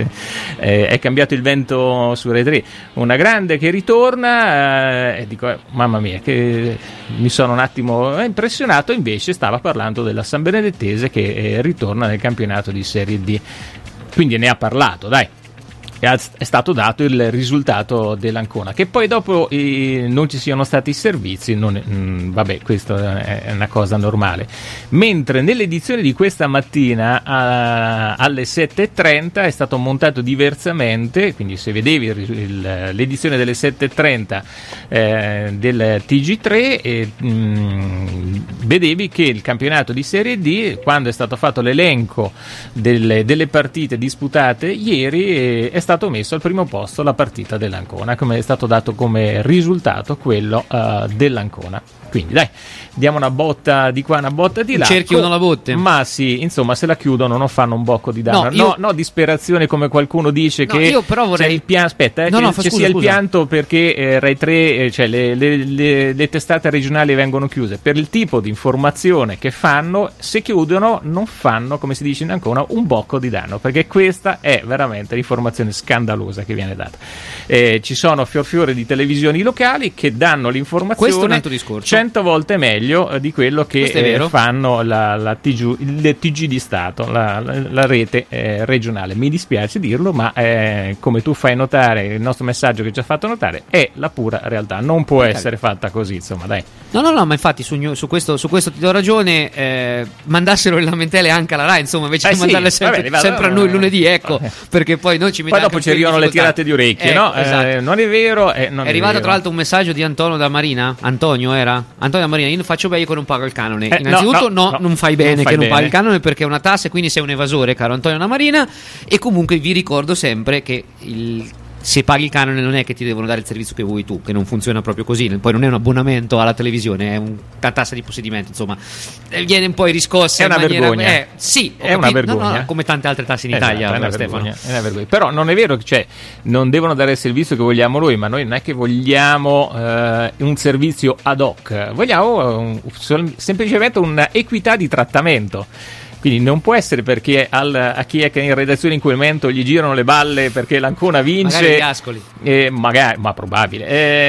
È cambiato il vento su Rai 3, una grande che ritorna, e dico, mamma mia, che mi sono un attimo impressionato. Invece stava parlando della San Benedettese che ritorna nel campionato di Serie D, quindi ne ha parlato, dai. È stato dato il risultato dell'Ancona. Che poi dopo non ci siano stati i servizi, vabbè, questo è una cosa normale. Mentre nell'edizione di questa mattina alle 7.30 è stato montato diversamente, quindi se vedevi l'edizione delle 7.30 del TG3 vedevi che il campionato di Serie D, quando è stato fatto l'elenco delle partite disputate ieri, è stato messo al primo posto la partita dell'Ancona, come è stato dato come risultato quello dell'Ancona. Quindi dai, diamo una botta di qua, una botta di là. Cerchi uno la botte. Ma sì, insomma, se la chiudono non fanno un bocco di danno. No, disperazione come qualcuno dice, che io però vorrei... c'è il piano. Aspetta, sia il pianto perché Rai 3, cioè le testate regionali vengono chiuse per il tipo di informazione che fanno. Se chiudono non fanno, come si dice in Ancona, un bocco di danno, perché questa è veramente l'informazione scandalosa che viene data. Ci sono fior di televisioni locali che danno l'informazione. Questo è un altro discorso. 100 volte meglio di quello che fanno il TG di Stato, la rete regionale. Mi dispiace dirlo, ma come tu fai notare, il nostro messaggio che ci ha fatto notare è la pura realtà, non può essere fatta così, insomma, dai. No, ma infatti su questo ti do ragione. Mandassero le lamentele anche alla Rai, insomma, invece di mandarle sempre a noi lunedì, ecco, perché poi noi ci mettiamo. Poi dopo ci arrivano le tirate di orecchie, no? Esatto. Non è vero. È arrivato tra l'altro un messaggio di Antonio da Marina. Antonio da Marina, io non faccio bene che non pago il canone. Innanzitutto non fai bene che non paghi il canone, perché è una tassa e quindi sei un evasore, caro Antonio da Marina. E comunque vi ricordo sempre che se paghi il canone non è che ti devono dare il servizio che vuoi tu, che non funziona proprio così. Poi non è un abbonamento alla televisione, è una tassa di possedimento, insomma, viene un po' riscossa. È una vergogna. Sì, è una vergogna. No, come tante altre tasse in Italia, è una Stefano. Vergogna, è una vergogna. Però non è vero che, cioè, non devono dare il servizio che vogliamo noi, ma noi non è che vogliamo un servizio ad hoc, vogliamo semplicemente un'equità di trattamento. Quindi non può essere perché a chi è che in redazione in quel momento gli girano le balle perché l'Ancona vince, magari gli Ascoli, ma probabile,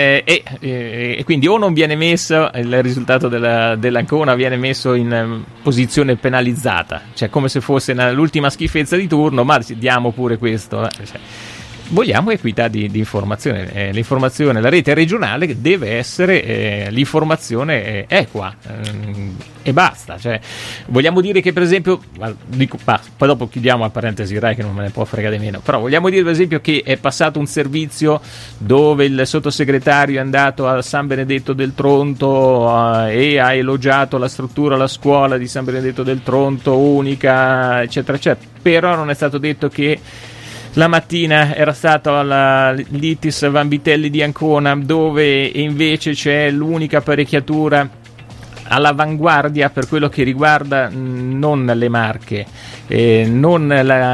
e quindi o non viene messo il risultato dell'Ancona, viene messo in posizione penalizzata, cioè come se fosse l'ultima schifezza di turno, ma diamo pure questo, cioè. Vogliamo equità di informazione, l'informazione, la rete regionale deve essere l'informazione equa, e basta. Cioè, vogliamo dire che, per esempio, poi dopo chiudiamo a parentesi Rai che non me ne può fregare meno, però vogliamo dire per esempio che è passato un servizio dove il sottosegretario è andato a San Benedetto del Tronto e ha elogiato la struttura, la scuola di San Benedetto del Tronto, unica, eccetera, eccetera, però non è stato detto che la mattina era stato all'Itis Vanvitelli di Ancona, dove invece c'è l'unica apparecchiatura all'avanguardia per quello che riguarda non le Marche, non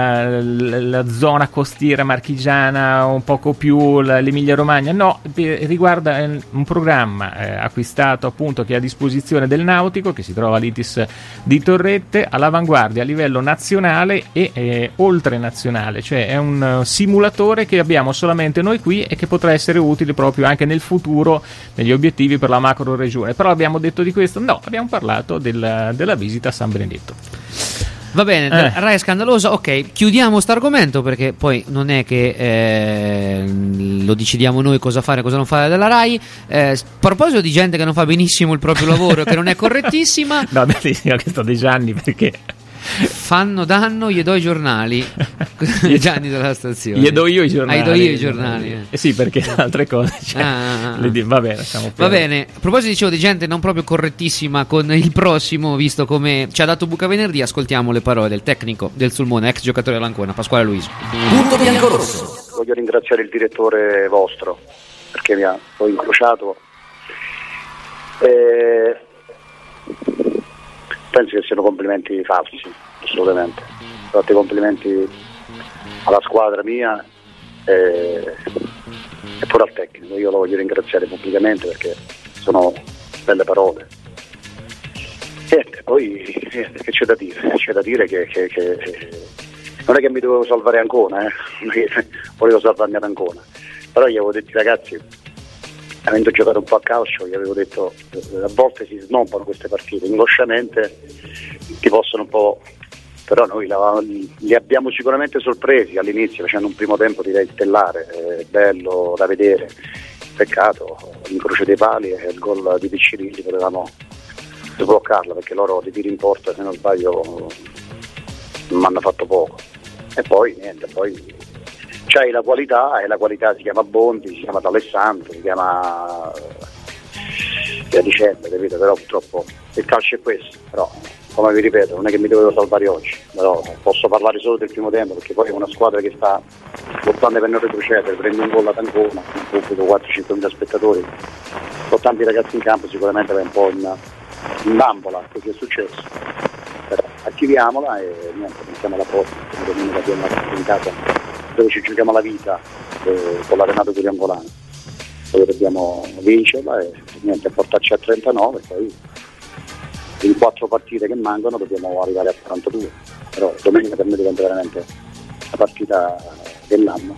la zona costiera marchigiana, un poco più l'Emilia Romagna, no, riguarda un programma acquistato appunto, che è a disposizione del Nautico, che si trova all'Itis di Torrette, all'avanguardia a livello nazionale e oltre nazionale, cioè è un simulatore che abbiamo solamente noi qui e che potrà essere utile proprio anche nel futuro negli obiettivi per la macro regione. Però abbiamo detto di questo? No, abbiamo parlato della visita a San Benedetto. Va bene, Rai è scandalosa. Ok, chiudiamo sto argomento, perché poi non è che lo decidiamo noi cosa fare e cosa non fare della Rai. A proposito di gente che non fa benissimo il proprio lavoro, che non è correttissima, no, bellissimo questo dei Gianni, perché fanno danno, gli do i giornali. Gianni della stazione. Gli do io i giornali. Do io i giornali. Sì, perché altre cose. Cioè, va bene, va bene. A proposito, dicevo, di gente non proprio correttissima con il prossimo, visto come ci ha dato Buca venerdì, ascoltiamo le parole del tecnico del Sulmona, ex giocatore dell'Ancona, Pasquale Luiso. Punto biancorosso. Voglio ringraziare il direttore vostro, perché mi ha poi incrociato. Penso che siano complimenti falsi, assolutamente. Fate complimenti alla squadra mia e pure al tecnico. Io lo voglio ringraziare pubblicamente perché sono belle parole. Poi che c'è da dire? C'è da dire che non è che mi dovevo salvare Ancona, non è che volevo salvarmi ad Ancona, però gli avevo detto ai ragazzi, avendo giocato un po' a calcio, gli avevo detto a volte si snobbano queste partite, inconsciamente ti possono un po', però noi li abbiamo sicuramente sorpresi all'inizio facendo un primo tempo direi stellare, bello da vedere, peccato l'incrocio dei pali e il gol di Piccirilli potevamo sbloccarla perché loro di tiri in porta se non sbaglio mi hanno fatto poco e poi niente, poi c'hai la qualità e la qualità si chiama Bondi, si chiama D'Alessandro, si chiama via dicendo, capito? Però purtroppo il calcio è questo, però come vi ripeto non è che mi dovevo salvare oggi, però posso parlare solo del primo tempo perché poi è una squadra che sta lottando per non retrocedere, prende un gol ad Ancona, un pubblico 4-5 mila spettatori, con tanti ragazzi in campo sicuramente va un po' in bambola, così è successo, però archiviamola e niente, pensiamo alla prossima, domenica abbiamo in casa dove ci giochiamo la vita con l'Arenato Triangolano, dove dobbiamo vincerla e niente, portarci a 39 e poi in 4 partite che mancano dobbiamo arrivare a 42, però domenica per me diventa veramente la partita dell'anno.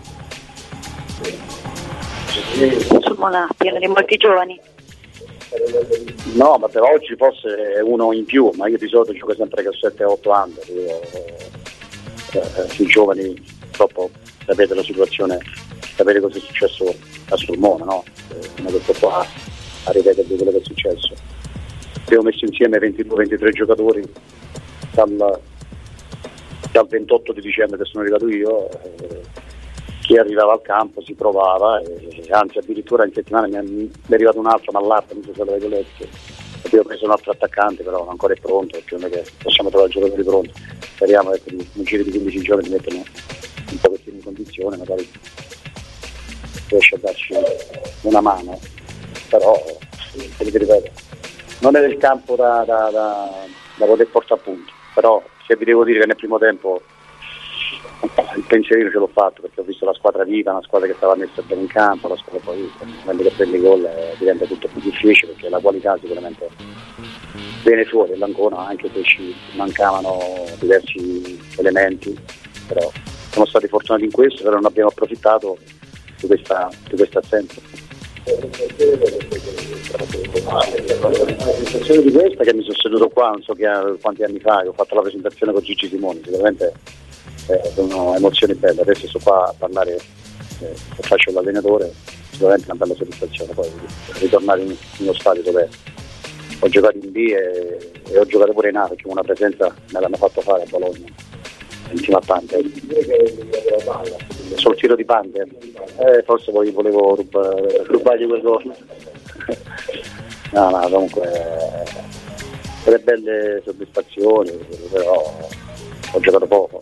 Insomma, piena di molti giovani. No, ma per oggi forse è uno in più, ma io di solito gioco sempre con 7-8 anni, sui giovani purtroppo sapete la situazione, sapete cosa è successo a Sulmona, no? Non è che qua a ripetere quello che è successo. Abbiamo messo insieme 22-23 giocatori dal 28 di dicembre che sono arrivato io, chi arrivava al campo si provava, anzi addirittura in settimana mi è arrivato un altro Mallappa, non so se l'avete letto, abbiamo preso un altro attaccante però ancora è pronto, perché non è che possiamo trovare giocatori pronti, speriamo che in un giro di 15 giorni di metterlo un pochettino in condizione, magari riesce a darci una mano, però vi ripeto, non è del campo da poter portare a punto, però se vi devo dire che nel primo tempo il pensierino ce l'ho fatto perché ho visto la squadra viva, una squadra che stava messa bene in campo, la squadra poi quando prendi gol diventa tutto più difficile perché la qualità sicuramente viene fuori dell'Ancona, anche se ci mancavano diversi elementi, però siamo stati fortunati in questo, però non abbiamo approfittato di questa assenza. La sensazione di questa che mi sono seduto qua non so quanti anni fa, ho fatto la presentazione con Gigi Simoni, sicuramente sono emozioni belle, adesso sto qua a parlare, faccio l'allenatore, sicuramente una bella soddisfazione, poi ritornare in uno stadio dove ho giocato in B e ho giocato pure in A perché una presenza me l'hanno fatto fare a Bologna insieme a Pante, sul tiro di Pante, forse poi volevo rubargli quel gol. No, comunque delle belle soddisfazioni, però ho giocato poco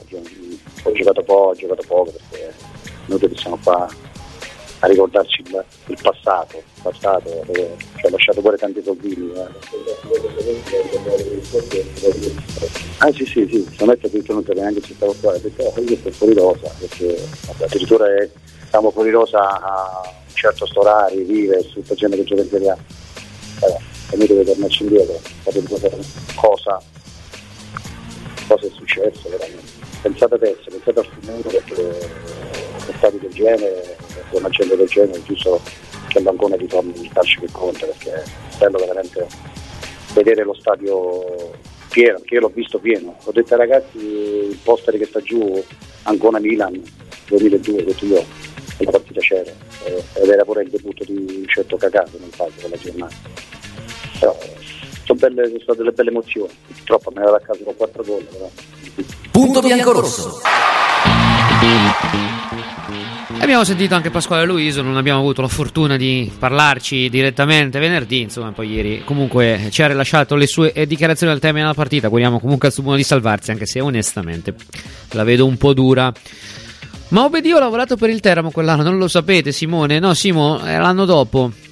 perché noi che siamo qua a ricordarci il passato dove ci ha lasciato pure tanti soldini. Sì, secondo me addirittura non sapeva neanche se stavo qua, perché io sto fuori rosa, perché addirittura siamo fuori rosa a un certo storari, vive, tutta gente che gioca in Serie A. E noi deve tornarci indietro, sapete cosa è successo veramente. Pensate adesso, pensate al futuro, perché stati del genere, per una gente del genere è giusto che l'Ancona ritorni il calcio che conta, perché è bello veramente vedere lo stadio pieno, perché io l'ho visto pieno. Ho detto ai ragazzi il poster che sta giù, Ancona Milan 2002, ho detto io, la partita c'era, ed era pure il debutto di un certo Cacà, non sbaglio, quella giornata. Però sono state delle belle emozioni, purtroppo me ne vado a casa con 4 gol, però. Punto biancorosso. Abbiamo sentito anche Pasquale Luiso, non abbiamo avuto la fortuna di parlarci direttamente venerdì, insomma poi ieri comunque ci ha rilasciato le sue dichiarazioni al termine della partita, auguriamo comunque al Sulmona di salvarsi, anche se onestamente la vedo un po' dura. Ma Obedio ha lavorato per il Teramo quell'anno, non lo sapete Simone? No Simo, l'anno dopo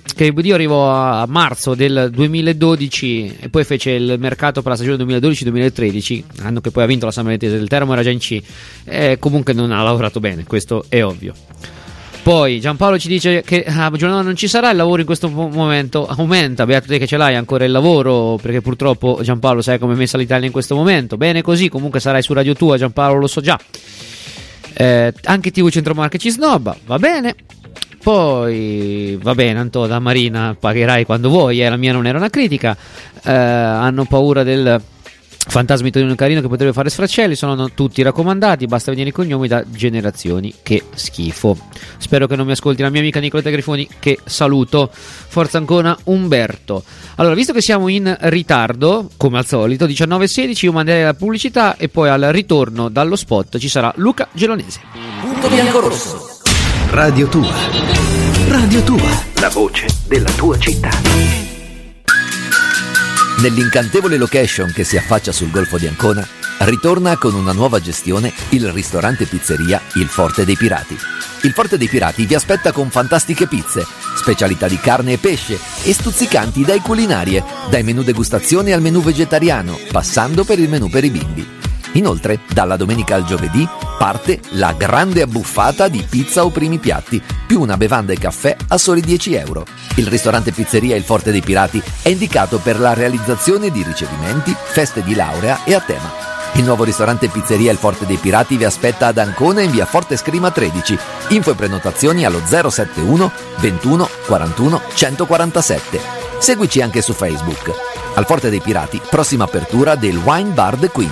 che Dio arrivò a marzo del 2012 e poi fece il mercato per la stagione 2012-2013, anno che poi ha vinto la San Benedetese del Teramo, era già in C, comunque non ha lavorato bene, questo è ovvio. Poi Giampaolo ci dice che a Giulianova non ci sarà il lavoro in questo momento, aumenta, beato te che ce l'hai ancora il lavoro, perché purtroppo Giampaolo sai come è messa l'Italia in questo momento. Bene così, comunque sarai su Radio Tua, Giampaolo, lo so già. Anche TV Centromarche ci snobba, va bene. Poi va bene, Anto, da Marina pagherai quando vuoi, la mia non era una critica. Hanno paura del fantasma Tonino Carino che potrebbe fare sfracelli, sono tutti raccomandati, basta vedere i cognomi da Generazioni, che schifo. Spero che non mi ascolti la mia amica Nicoletta Grifoni, che saluto. Forza Ancona Umberto. Allora, visto che siamo in ritardo come al solito, 19:16, io manderei la pubblicità e poi al ritorno dallo spot ci sarà Luca Gelonese. Punto bianco-rosso. Radio Tua. Radio Tua, la voce della tua città. Nell'incantevole location che si affaccia sul Golfo di Ancona, ritorna con una nuova gestione il ristorante pizzeria Il Forte dei Pirati. Il Forte dei Pirati vi aspetta con fantastiche pizze, specialità di carne e pesce e stuzzicanti idee culinarie, dai menù degustazione al menù vegetariano, passando per il menù per i bimbi. Inoltre, dalla domenica al giovedì parte la grande abbuffata di pizza o primi piatti, più una bevanda e caffè a soli 10 euro. Il ristorante pizzeria Il Forte dei Pirati è indicato per la realizzazione di ricevimenti, feste di laurea e a tema. Il nuovo ristorante pizzeria Il Forte dei Pirati vi aspetta ad Ancona in via Forte Scrima 13. Info e prenotazioni allo 071 21 41 147. Seguici anche su Facebook. Al Forte dei Pirati, prossima apertura del Wine Bar The Queen.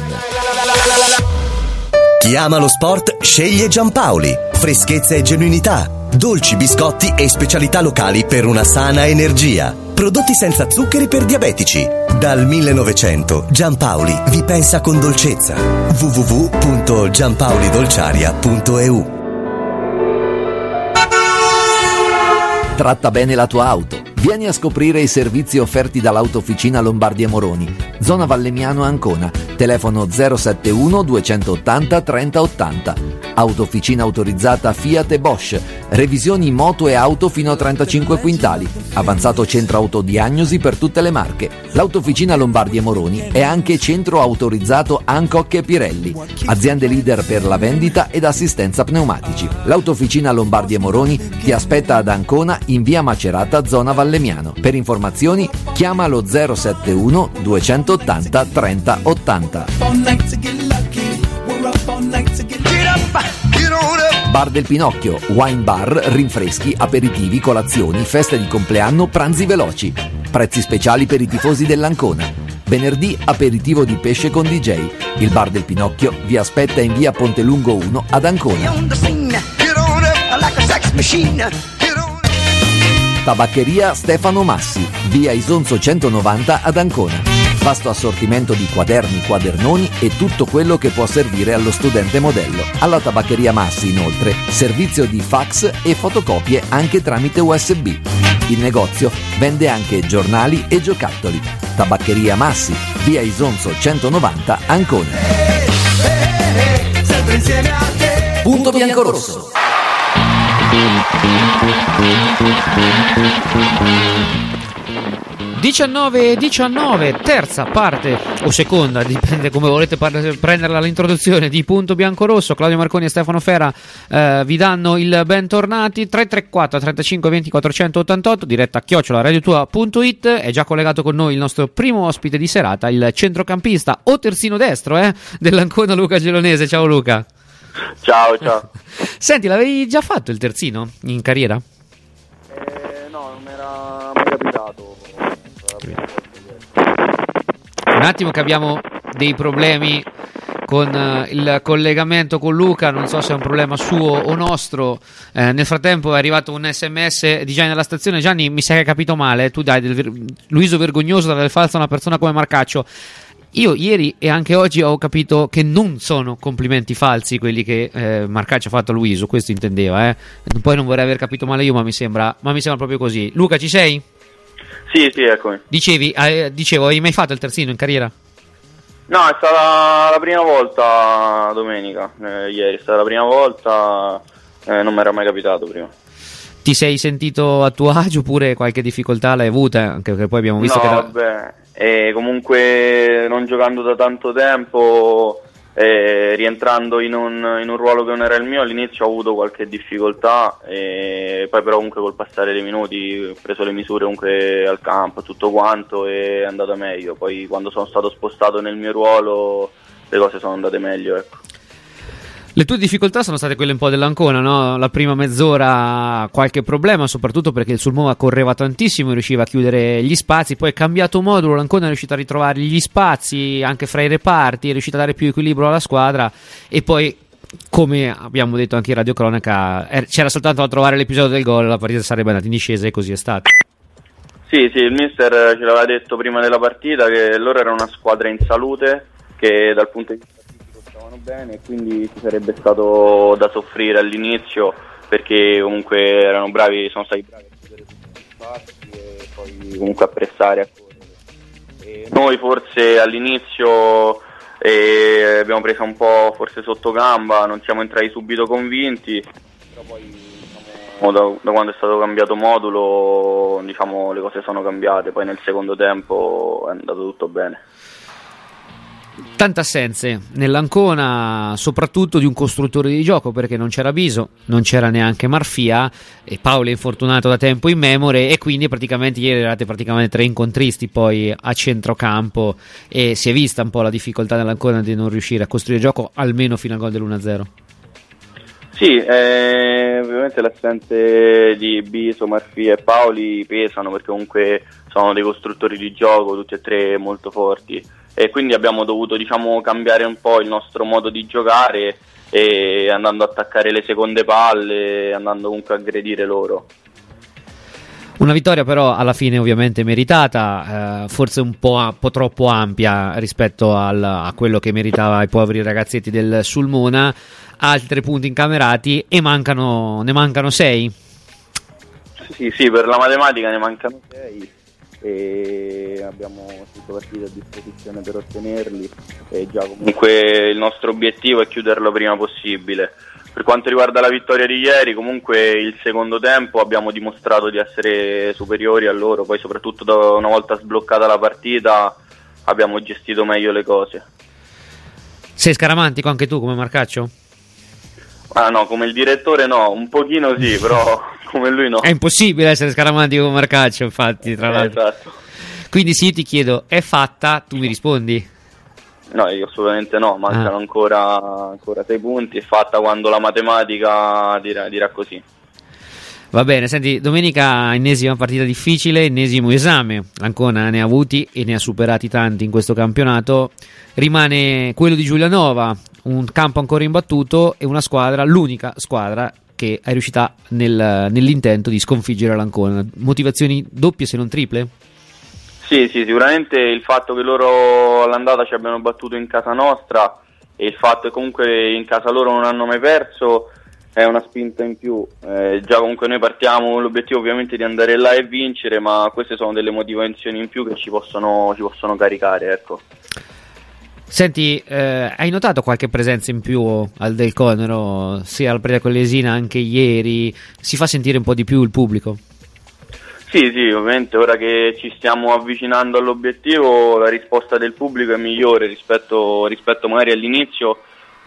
Chi ama lo sport sceglie Giampaoli. Freschezza e genuinità, dolci, biscotti e specialità locali per una sana energia. Prodotti senza zuccheri per diabetici. Dal 1900 Giampaoli vi pensa con dolcezza. www.giampaolidolciaria.eu. Tratta bene la tua auto. Vieni a scoprire i servizi offerti dall'Autofficina Lombardi e Moroni, zona Vallemiano Ancona, telefono 071 280 3080. Autofficina autorizzata Fiat e Bosch, revisioni moto e auto fino a 35 quintali, avanzato centro autodiagnosi per tutte le marche. L'Autofficina Lombardi e Moroni è anche centro autorizzato Hancock e Pirelli, aziende leader per la vendita ed assistenza pneumatici. L'Autofficina Lombardi e Moroni ti aspetta ad Ancona in via Macerata, zona Vallemiano. Per informazioni chiama lo 071 280 3080. Bar del Pinocchio, wine bar, rinfreschi, aperitivi, colazioni, feste di compleanno, pranzi veloci. Prezzi speciali per i tifosi dell'Ancona. Venerdì aperitivo di pesce con DJ. Il Bar del Pinocchio vi aspetta in via Pontelungo 1 ad Ancona. Tabaccheria Stefano Massi, via Isonzo 190 ad Ancona. Vasto assortimento di quaderni, quadernoni e tutto quello che può servire allo studente modello. Alla Tabaccheria Massi, inoltre, servizio di fax e fotocopie anche tramite USB. Il negozio vende anche giornali e giocattoli. Tabaccheria Massi, via Isonzo 190 Ancona. Punto bianco-rosso. 19:19, terza parte o seconda, dipende come volete prenderla l'introduzione di Punto Bianco-Rosso. Claudio Marconi e Stefano Fera vi danno il bentornati. 334 35 20 488, diretta @radiotua.it. È già collegato con noi il nostro primo ospite di serata, il centrocampista o terzino destro dell'Ancona, Luca Gelonese. Ciao Luca. Ciao. Senti, l'avevi già fatto il terzino in carriera? No, non mi era mai capitato. Un attimo che abbiamo dei problemi con il collegamento con Luca, non so se è un problema suo o nostro. Nel frattempo è arrivato un SMS di Gianni dalla stazione. Gianni, mi sa che hai capito male, tu dai Luiso vergognoso dalle false a una persona come Marcaccio. Io ieri e anche oggi ho capito che non sono complimenti falsi quelli che Marcaccio ha fatto a Luiso, questo intendeva. Poi non vorrei aver capito male io, ma mi sembra proprio così. Luca, ci sei? Sì, eccomi. Dicevo, hai mai fatto il terzino in carriera? No, è stata la prima volta domenica, ieri è stata la prima volta, non mi era mai capitato prima. Ti sei sentito a tuo agio oppure qualche difficoltà l'hai avuta? Anche perché poi abbiamo visto comunque non giocando da tanto tempo, rientrando in un ruolo che non era il mio, all'inizio ho avuto qualche difficoltà, poi però comunque col passare dei minuti ho preso le misure comunque al campo, tutto quanto, e è andata meglio. Poi quando sono stato spostato nel mio ruolo le cose sono andate meglio, ecco. Le tue difficoltà sono state quelle un po' dell'Ancona, no? La prima mezz'ora qualche problema, soprattutto perché il Sulmona correva tantissimo e riusciva a chiudere gli spazi, poi è cambiato modulo, l'Ancona è riuscito a ritrovare gli spazi anche fra i reparti, è riuscito a dare più equilibrio alla squadra, e poi, come abbiamo detto anche in radiocronaca, c'era soltanto da trovare l'episodio del gol, la partita sarebbe andata in discesa, e così è stato. Sì, il mister ce l'aveva detto prima della partita che loro erano una squadra in salute, che dal punto di vista stavano bene, e quindi ci sarebbe stato da soffrire all'inizio, perché comunque erano bravi, sono stati bravi a chiudere tutti gli spazi e poi comunque a pressare, a correre. E noi forse all'inizio abbiamo preso un po' forse sotto gamba, non siamo entrati subito convinti, però poi da quando è stato cambiato modulo, diciamo, le cose sono cambiate, poi nel secondo tempo è andato tutto bene. Tante assenze nell'Ancona, soprattutto di un costruttore di gioco, perché non c'era Biso, non c'era neanche Marfia, e Paolo è infortunato da tempo immemore, e quindi praticamente ieri eravate praticamente 3 incontristi poi a centrocampo, e si è vista un po' la difficoltà nell'Ancona di non riuscire a costruire gioco almeno fino al gol dell'1-0. Sì, ovviamente le assenze di Biso, Marfia e Paoli pesano, perché comunque sono dei costruttori di gioco, tutti e 3 molto forti, e quindi abbiamo dovuto, diciamo, cambiare un po' il nostro modo di giocare, e andando a attaccare le seconde palle, andando comunque a aggredire loro. Una vittoria però alla fine ovviamente meritata, forse un po' troppo ampia rispetto a quello che meritava i poveri ragazzetti del Sulmona. Altri punti incamerati, e ne mancano 6. Sì, per la matematica ne mancano 6 e abbiamo 5 partite a disposizione per ottenerli, e già comunque il nostro obiettivo è chiuderlo prima possibile. Per quanto riguarda la vittoria di ieri, comunque il secondo tempo abbiamo dimostrato di essere superiori a loro, poi soprattutto una volta sbloccata la partita abbiamo gestito meglio le cose. Sei scaramantico anche tu come Marcaccio? Ah no, come il direttore no, un pochino sì, però come lui no. È impossibile essere scaramantico come Marcaccio, infatti, tra l'altro. Esatto. Quindi sì, io ti chiedo, è fatta? Tu mi rispondi? No, io assolutamente no, mancano ancora 6 punti, è fatta quando la matematica dirà così. Va bene, senti, domenica ennesima partita difficile, ennesimo esame, Ancona ne ha avuti e ne ha superati tanti in questo campionato, rimane quello di Giulianova, un campo ancora imbattuto e una squadra, l'unica squadra che è riuscita nell'intento di sconfiggere l'Ancona. Motivazioni doppie se non triple? Sì, sicuramente il fatto che loro all'andata ci abbiano battuto in casa nostra, e il fatto che comunque in casa loro non hanno mai perso, è una spinta in più. Già comunque noi partiamo con l'obiettivo ovviamente di andare là e vincere, ma queste sono delle motivazioni in più che ci possono caricare, ecco. Senti, hai notato qualche presenza in più al Del Conero, sia alla partita con l'Esina anche ieri? Si fa sentire un po' di più il pubblico? Sì, ovviamente ora che ci stiamo avvicinando all'obiettivo la risposta del pubblico è migliore rispetto magari all'inizio,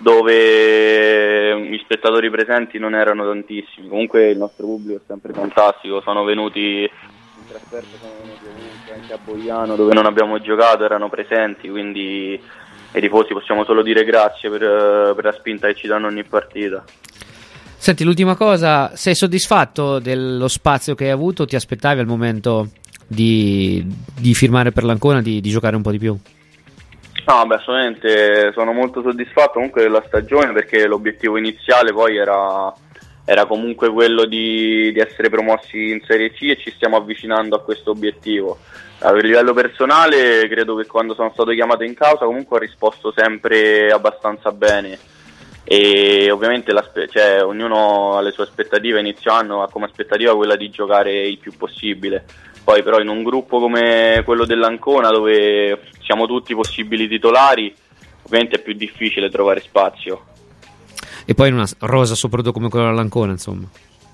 dove gli spettatori presenti non erano tantissimi. Comunque il nostro pubblico è sempre fantastico, sono venuti in trasferta, sono venuti ovunque, anche a Boiano dove non abbiamo giocato erano presenti, quindi ai tifosi possiamo solo dire grazie per la spinta che ci danno ogni partita. Senti, l'ultima cosa, sei soddisfatto dello spazio che hai avuto? Ti aspettavi al momento di firmare per l'Ancona, di giocare un po' di più? No, assolutamente sono molto soddisfatto comunque della stagione, perché l'obiettivo iniziale poi era comunque quello di essere promossi in Serie C, e ci stiamo avvicinando a questo obiettivo. A livello personale credo che quando sono stato chiamato in causa comunque ho risposto sempre abbastanza bene, e ovviamente ognuno ha le sue aspettative. Inizio anno ha come aspettativa quella di giocare il più possibile, poi però in un gruppo come quello dell'Ancona, dove siamo tutti possibili titolari, ovviamente è più difficile trovare spazio. E poi in una rosa soprattutto come quella dell'Ancona, insomma.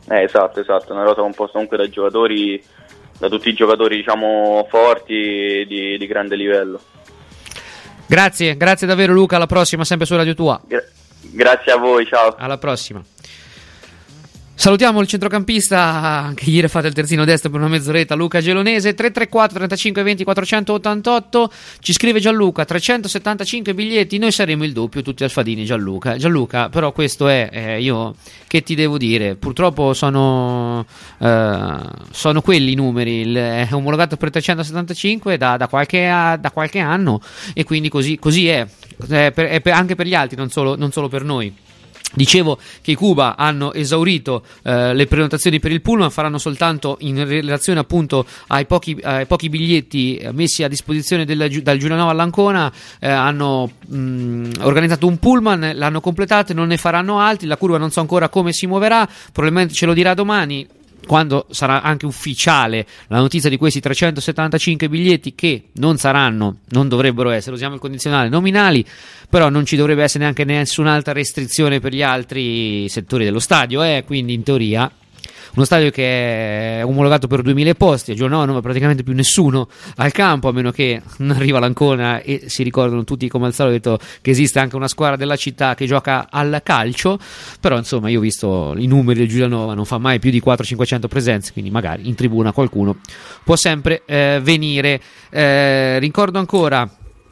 Esatto, una rosa composta comunque da tutti i giocatori diciamo forti di grande livello. Grazie davvero Luca, alla prossima, sempre su Radio Tua. Grazie a voi, ciao. Alla prossima. Salutiamo il centrocampista, anche ieri ha fatto il terzino destro per una mezz'oretta, Luca Gelonese. 334 35 20 488. Ci scrive Gianluca: 375 biglietti, noi saremo il doppio tutti alfadini. Gianluca, però questo è io che ti devo dire, purtroppo sono quelli i numeri. È omologato per 375 da qualche anno, e quindi così è anche per gli altri, non solo per noi. Dicevo che i Cuba hanno esaurito le prenotazioni per il pullman, faranno soltanto, in relazione appunto ai pochi biglietti messi a disposizione dal Giulianova all'Ancona, hanno organizzato un pullman, l'hanno completato e non ne faranno altri. La curva non so ancora come si muoverà, probabilmente ce lo dirà domani, quando sarà anche ufficiale la notizia di questi 375 biglietti, che non dovrebbero essere, usiamo il condizionale, nominali, però non ci dovrebbe essere neanche nessun'altra restrizione per gli altri settori dello stadio, quindi in teoria uno stadio che è omologato per 2000 posti, a giorno non va praticamente più nessuno al campo, a meno che non arriva l'Ancona e si ricordano tutti come al solito che esiste anche una squadra della città che gioca al calcio. Però insomma, io ho visto i numeri del Giulianova, non fa mai più di 400-500 presenze, quindi magari in tribuna qualcuno può sempre venire. Ricordo ancora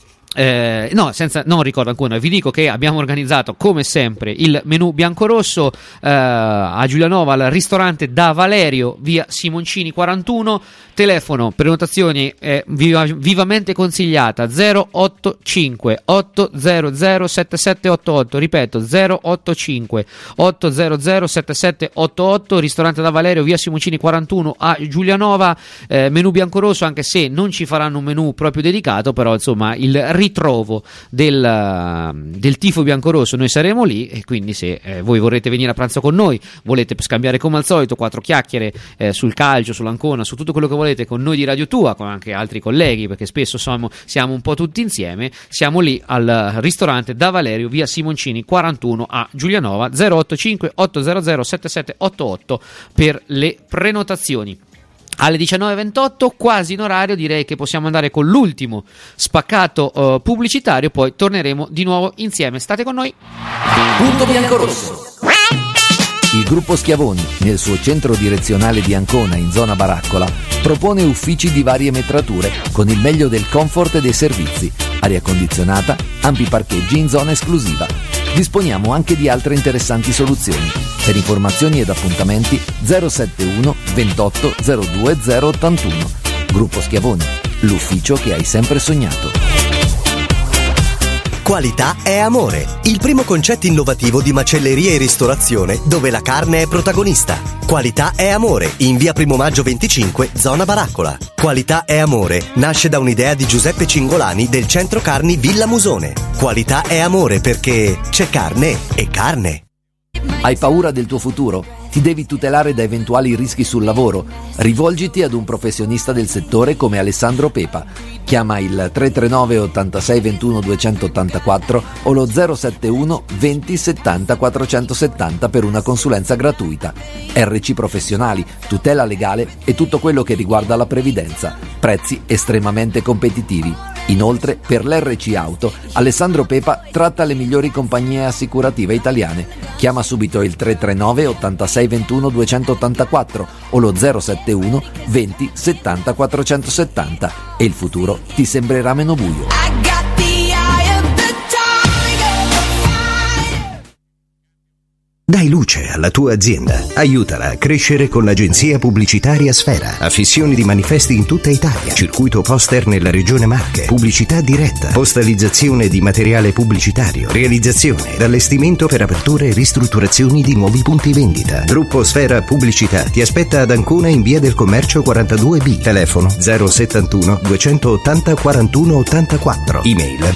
non ricordo ancora, vi dico che abbiamo organizzato come sempre il menù biancorosso a Giulianova al ristorante Da Valerio, via Simoncini 41. Telefono, prenotazioni vivamente consigliata 085 800 7788, ripeto 085 800 7788, ristorante Da Valerio, via Simoncini 41 a Giulianova. Menù biancorosso, anche se non ci faranno un menù proprio dedicato, però insomma il ritrovo del tifo biancorosso, noi saremo lì, e quindi se voi vorrete venire a pranzo con noi, volete scambiare come al solito 4 chiacchiere sul calcio, sull'Ancona, su tutto quello che volete con noi di Radio Tua, con anche altri colleghi, perché spesso siamo un po' tutti insieme, siamo lì al ristorante Da Valerio, via Simoncini 41 a Giulianova. 085 800 7788 per le prenotazioni. Alle 19.28, quasi in orario, direi che possiamo andare con l'ultimo spaccato pubblicitario, poi torneremo di nuovo insieme. State con noi. Punto biancorosso. Il gruppo Schiavoni, nel suo centro direzionale di Ancona, in zona Baraccola, propone uffici di varie metrature con il meglio del comfort e dei servizi, aria condizionata, ampi parcheggi in zona esclusiva. Disponiamo anche di altre interessanti soluzioni. Per informazioni ed appuntamenti 071 28 02 081. Gruppo Schiavoni, l'ufficio che hai sempre sognato. Qualità è amore, il primo concetto innovativo di macelleria e ristorazione dove la carne è protagonista. Qualità è amore, in via Primo Maggio 25, zona Baraccola. Qualità è amore nasce da un'idea di Giuseppe Cingolani del centro carni Villa Musone. Qualità è amore perché c'è carne e carne. Hai paura del tuo futuro? Ti devi tutelare da eventuali rischi sul lavoro? Rivolgiti ad un professionista del settore come Alessandro Pepa. Chiama il 339 86 21 284 o lo 071 20 70 470 per una consulenza gratuita. RC Professionali, tutela legale e tutto quello che riguarda la previdenza. Prezzi estremamente competitivi. Inoltre, per l'RC Auto, Alessandro Pepa tratta le migliori compagnie assicurative italiane. Chiama subito il 339 86 21 284 o lo 071 20 70 470 e il futuro ti sembrerà meno buio. Dai luce alla tua azienda. Aiutala a crescere con l'agenzia pubblicitaria Sfera. Affissioni di manifesti in tutta Italia. Circuito poster nella regione Marche. Pubblicità diretta. Postalizzazione di materiale pubblicitario. Realizzazione ed allestimento per aperture e ristrutturazioni di nuovi punti vendita. Gruppo Sfera Pubblicità ti aspetta ad Ancona in via del Commercio 42B. Telefono 071 280 41 84. Email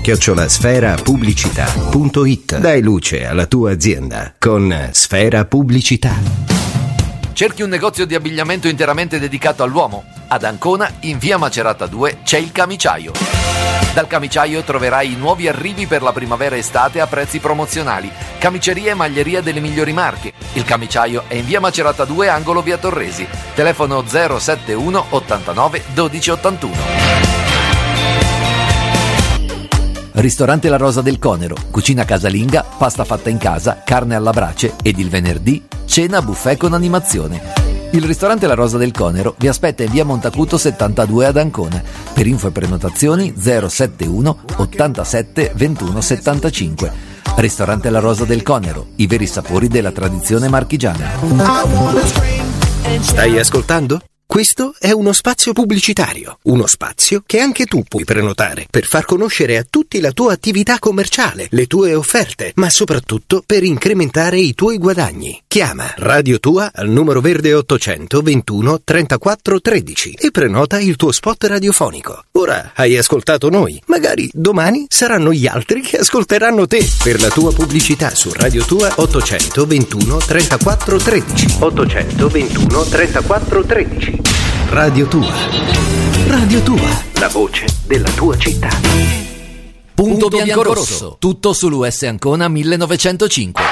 info@sferapubblicità.it. Dai luce alla tua azienda con Sfera Pubblicità. Cerchi un negozio di abbigliamento interamente dedicato all'uomo? Ad Ancona, in via Macerata 2, c'è il Camiciaio. Dal Camiciaio troverai i nuovi arrivi per la primavera-estate a prezzi promozionali. Camiceria e maglieria delle migliori marche. Il Camiciaio è in via Macerata 2, angolo via Torresi. Telefono 071 89 12 81. Ristorante La Rosa del Conero, cucina casalinga, pasta fatta in casa, carne alla brace ed il venerdì cena buffet con animazione. Il ristorante La Rosa del Conero vi aspetta in via Montacuto 72 ad Ancona. Per info e prenotazioni 071 87 21 75. Ristorante La Rosa del Conero, i veri sapori della tradizione marchigiana. Stai ascoltando? Questo è uno spazio pubblicitario, uno spazio che anche tu puoi prenotare per far conoscere a tutti la tua attività commerciale, le tue offerte, ma soprattutto per incrementare i tuoi guadagni. Chiama Radio Tua al numero verde 800 21 34 13 e prenota il tuo spot radiofonico. Ora hai ascoltato noi, magari domani saranno gli altri che ascolteranno te. Per la tua pubblicità su Radio Tua 800 21 34 13. 800 21 34 13. Radio Tua. Radio Tua, la voce della tua città. Punto Biancorosso, tutto sull'US Ancona 1905.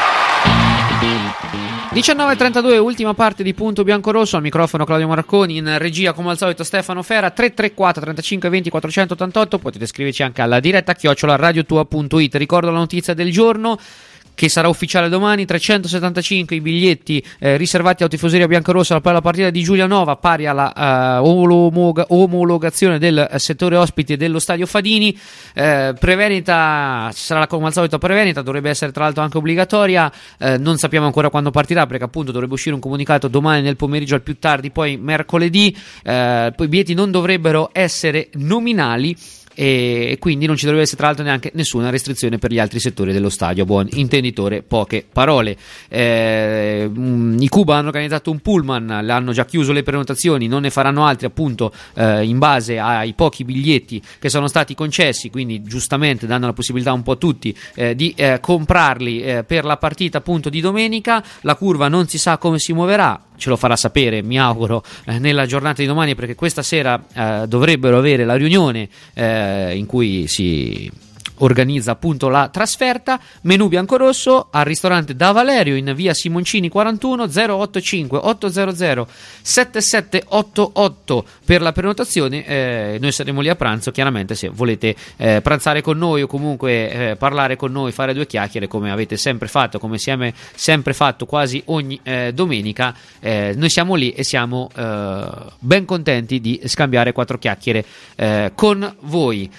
19:32, ultima parte di Punto Biancorosso. Al microfono Claudio Marconi, in regia come al solito Stefano Fera. 334 35 20 488. Potete scriverci anche alla diretta @radiotua.it. Ricordo la notizia del giorno, che sarà ufficiale domani: 375 i biglietti riservati alla tifoseria biancorossa per la partita di Giulianova, pari alla omologazione del settore ospiti dello stadio Fadini. Prevendita, ci sarà come al solito prevendita, dovrebbe essere tra l'altro anche obbligatoria. Non sappiamo ancora quando partirà, perché appunto dovrebbe uscire un comunicato domani nel pomeriggio al più tardi, poi mercoledì. Poi i biglietti non dovrebbero essere nominali, e quindi non ci dovrebbe essere tra l'altro neanche nessuna restrizione per gli altri settori dello stadio. Buon intenditore, poche parole. I Cuba hanno organizzato un pullman, l'hanno già chiuso le prenotazioni, non ne faranno altri appunto in base ai pochi biglietti che sono stati concessi, quindi giustamente danno la possibilità un po' a tutti di comprarli per la partita appunto di domenica. La curva non si sa come si muoverà, ce lo farà sapere, mi auguro, nella giornata di domani, perché questa sera dovrebbero avere la riunione in cui si organizza appunto la trasferta. Menù biancorosso al ristorante Da Valerio in via Simoncini 41, 085 800 7788 per la prenotazione. Noi saremo lì a pranzo, chiaramente se volete pranzare con noi o comunque parlare con noi, fare due chiacchiere come avete sempre fatto, come siamo sempre fatto quasi ogni domenica. Noi siamo lì e siamo ben contenti di scambiare quattro chiacchiere con voi.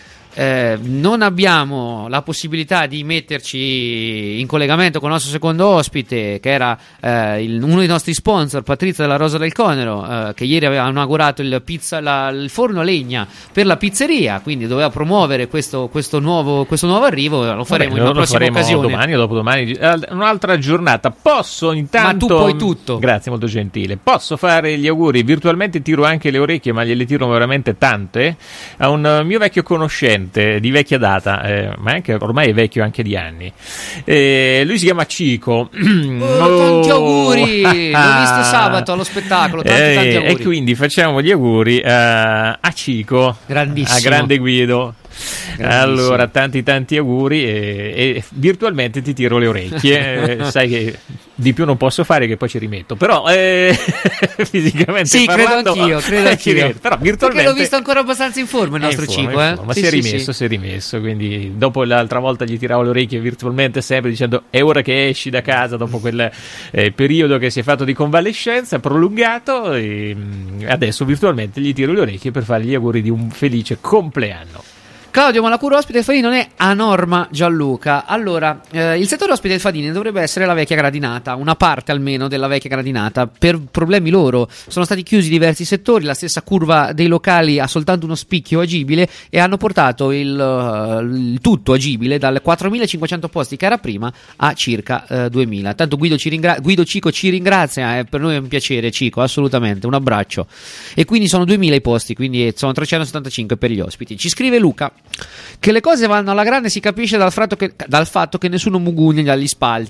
Non abbiamo la possibilità di metterci in collegamento con il nostro secondo ospite, che era uno dei nostri sponsor, Patrizia della Rosa del Conero, che ieri aveva inaugurato il forno a legna per la pizzeria, quindi doveva promuovere questo nuovo arrivo. Lo faremo in una prossima occasione, domani o dopodomani, un'altra giornata. Posso intanto, ma tu puoi tutto. Grazie, molto gentile. Posso fare gli auguri virtualmente, tiro anche le orecchie, ma gliele tiro veramente tante, a un mio vecchio conoscente di vecchia data, ma anche ormai è vecchio anche di anni. Lui si chiama Cico. Tanti auguri! L'ho visto sabato allo spettacolo. Tanti auguri. E quindi facciamo gli auguri a Cico, grandissimo, a grande Guido. Allora, tanti auguri e virtualmente ti tiro le orecchie. Sai che di più non posso fare, che poi ci rimetto, però fisicamente sì, parlando, credo anch'io. Però virtualmente, perché l'ho visto ancora abbastanza in forma il nostro Cico, ma sì, si è rimesso, quindi dopo l'altra volta gli tiravo le orecchie virtualmente sempre dicendo è ora che esci da casa dopo quel periodo che si è fatto di convalescenza prolungato, e adesso virtualmente gli tiro le orecchie per fargli gli auguri di un felice compleanno. Claudio, ma la cura ospite del Fadini non è a norma, Gianluca. Allora, il settore ospite del Fadini dovrebbe essere la vecchia gradinata, una parte almeno della vecchia gradinata. Per problemi loro sono stati chiusi diversi settori, la stessa curva dei locali ha soltanto uno spicchio agibile e hanno portato il tutto agibile dal 4.500 posti che era prima a circa 2.000. Tanto Guido Cico ci ringrazia, per noi è un piacere, Cico, assolutamente, un abbraccio. E quindi sono 2.000 i posti, quindi sono 375 per gli ospiti. Ci scrive Luca che le cose vanno alla grande si capisce dal fatto che nessuno mugugna agli spalti.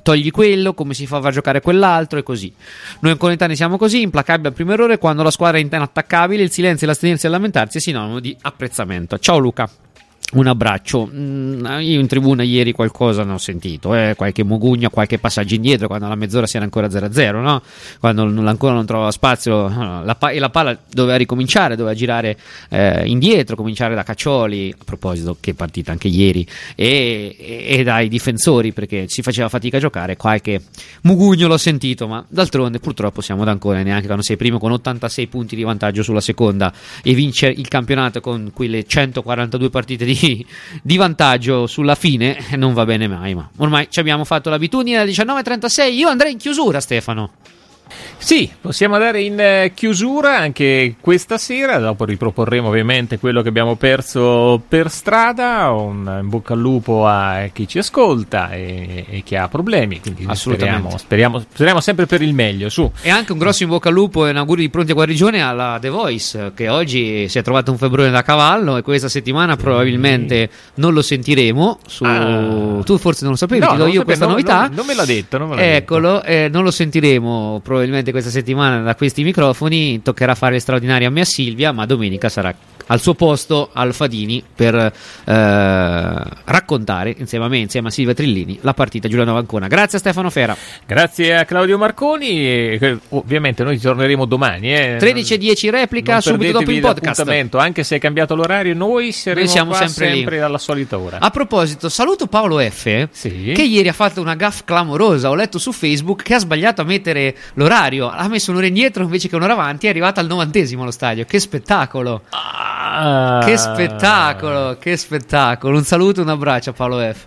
togli quello, come si fa a giocare quell'altro e così. Noi anconetani siamo così, implacabili al primo errore, quando la squadra è inattaccabile, il silenzio e l'astenenza a lamentarsi è sinonimo di apprezzamento. Ciao Luca. Un abbraccio. Io in tribuna ieri qualcosa ne ho sentito, qualche mugugno, qualche passaggio indietro quando alla mezz'ora si era ancora 0-0, no? Quando ancora non trovava spazio, e la palla doveva ricominciare, doveva girare indietro, cominciare da Caccioli, a proposito che partita anche ieri, e dai difensori, perché si faceva fatica a giocare, qualche mugugno l'ho sentito, ma d'altronde purtroppo siamo ad Ancona, neanche quando sei primo con 86 punti di vantaggio sulla seconda e vince il campionato con quelle 142 partite di vantaggio sulla fine, non va bene mai, ma ormai ci abbiamo fatto l'abitudine. Alle 19.36 io andrei in chiusura, Stefano. Sì, possiamo andare in chiusura anche questa sera, dopo riproporremo ovviamente quello che abbiamo perso per strada. Un in bocca al lupo a chi ci ascolta e chi ha problemi, quindi speriamo sempre per il meglio, su. E anche un grosso in bocca al lupo e un augurio di pronta guarigione alla The Voice, che oggi si è trovato un febbrone da cavallo e questa settimana probabilmente non lo sentiremo tu forse non lo sapevi, ti do io questa novità. Non me l'ha detto, eccolo, non lo sentiremo probabilmente questa settimana da questi microfoni, toccherà fare le straordinarie a me, a Silvia, ma domenica sarà al suo posto al Fadini per raccontare insieme a me, insieme a Silvia Trillini, la partita Giulianova Ancona. Grazie a Stefano Fera, grazie a Claudio Marconi e ovviamente noi torneremo domani 13:10 replica subito dopo il podcast, anche se è cambiato l'orario noi siamo qua sempre alla solita ora. A proposito, saluto Paolo F, che ieri ha fatto una gaffe clamorosa, ho letto su Facebook che ha sbagliato a mettere l'orario, ha messo un'ora indietro invece che un'ora avanti, è arrivato al 90° allo stadio. Che spettacolo! Che spettacolo! Un saluto e un abbraccio a Paolo F.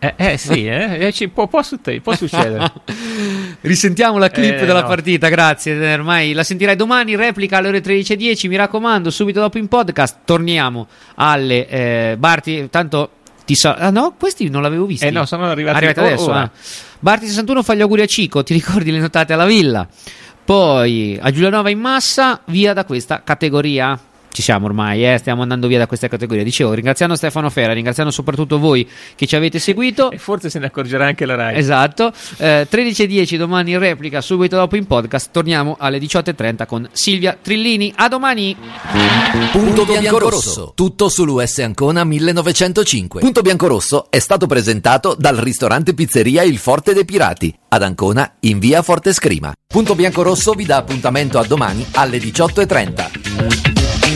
Può succedere. Risentiamo la clip della partita, grazie. Ormai la sentirai domani, replica alle ore 13:10, mi raccomando, subito dopo in podcast. Torniamo alle Barti, tanto no, questi non l'avevo visti. No, sono arrivati adesso. Barti 61 fa gli auguri a Cico, ti ricordi le notate alla Villa? Poi a Giulianova in massa, via da questa categoria. Ci siamo ormai, stiamo andando via da questa categoria. Dicevo, ringraziando Stefano Fera, ringraziando soprattutto voi che ci avete seguito. E forse se ne accorgerà anche la Rai. Esatto. 13:10 domani in replica, subito dopo in podcast. Torniamo alle 18:30 con Silvia Trillini. A domani. Punto Biancorosso, tutto sull'US Ancona 1905. Punto Biancorosso è stato presentato dal ristorante pizzeria Il Forte dei Pirati ad Ancona in via Forte Scrima. Punto Biancorosso vi dà appuntamento a domani alle 18:30.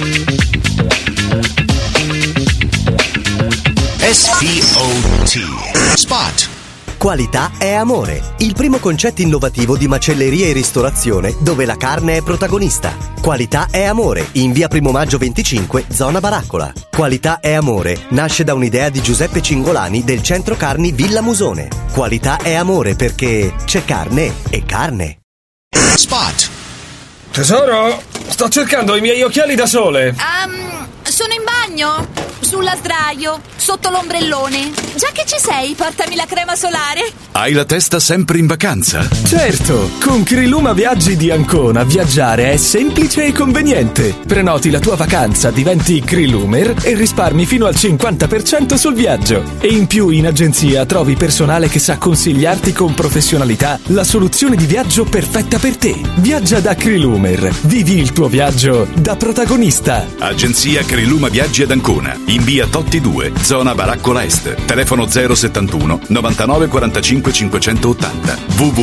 Spot. Qualità è amore, il primo concetto innovativo di macelleria e ristorazione dove la carne è protagonista. Qualità è amore, in via Primo Maggio 25, zona Baraccola. Qualità è amore nasce da un'idea di Giuseppe Cingolani del centro carni Villa Musone. Qualità è amore perché c'è carne e carne. Spot. Tesoro, sto cercando i miei occhiali da sole. Sono in bagno. Sulla sdraio, sotto l'ombrellone. Già che ci sei, portami la crema solare. Hai la testa sempre in vacanza? Certo, con Criluma Viaggi di Ancona viaggiare è semplice e conveniente. Prenoti la tua vacanza, diventi Crilumer e risparmi fino al 50% sul viaggio. E in più in agenzia trovi personale che sa consigliarti con professionalità la soluzione di viaggio perfetta per te. Viaggia da Crilumer, vivi il tuo viaggio da protagonista. Agenzia Criluma Viaggi ad Ancona, in via Totti 2, zona Baraccola Est. Telefono 071 99 45 580.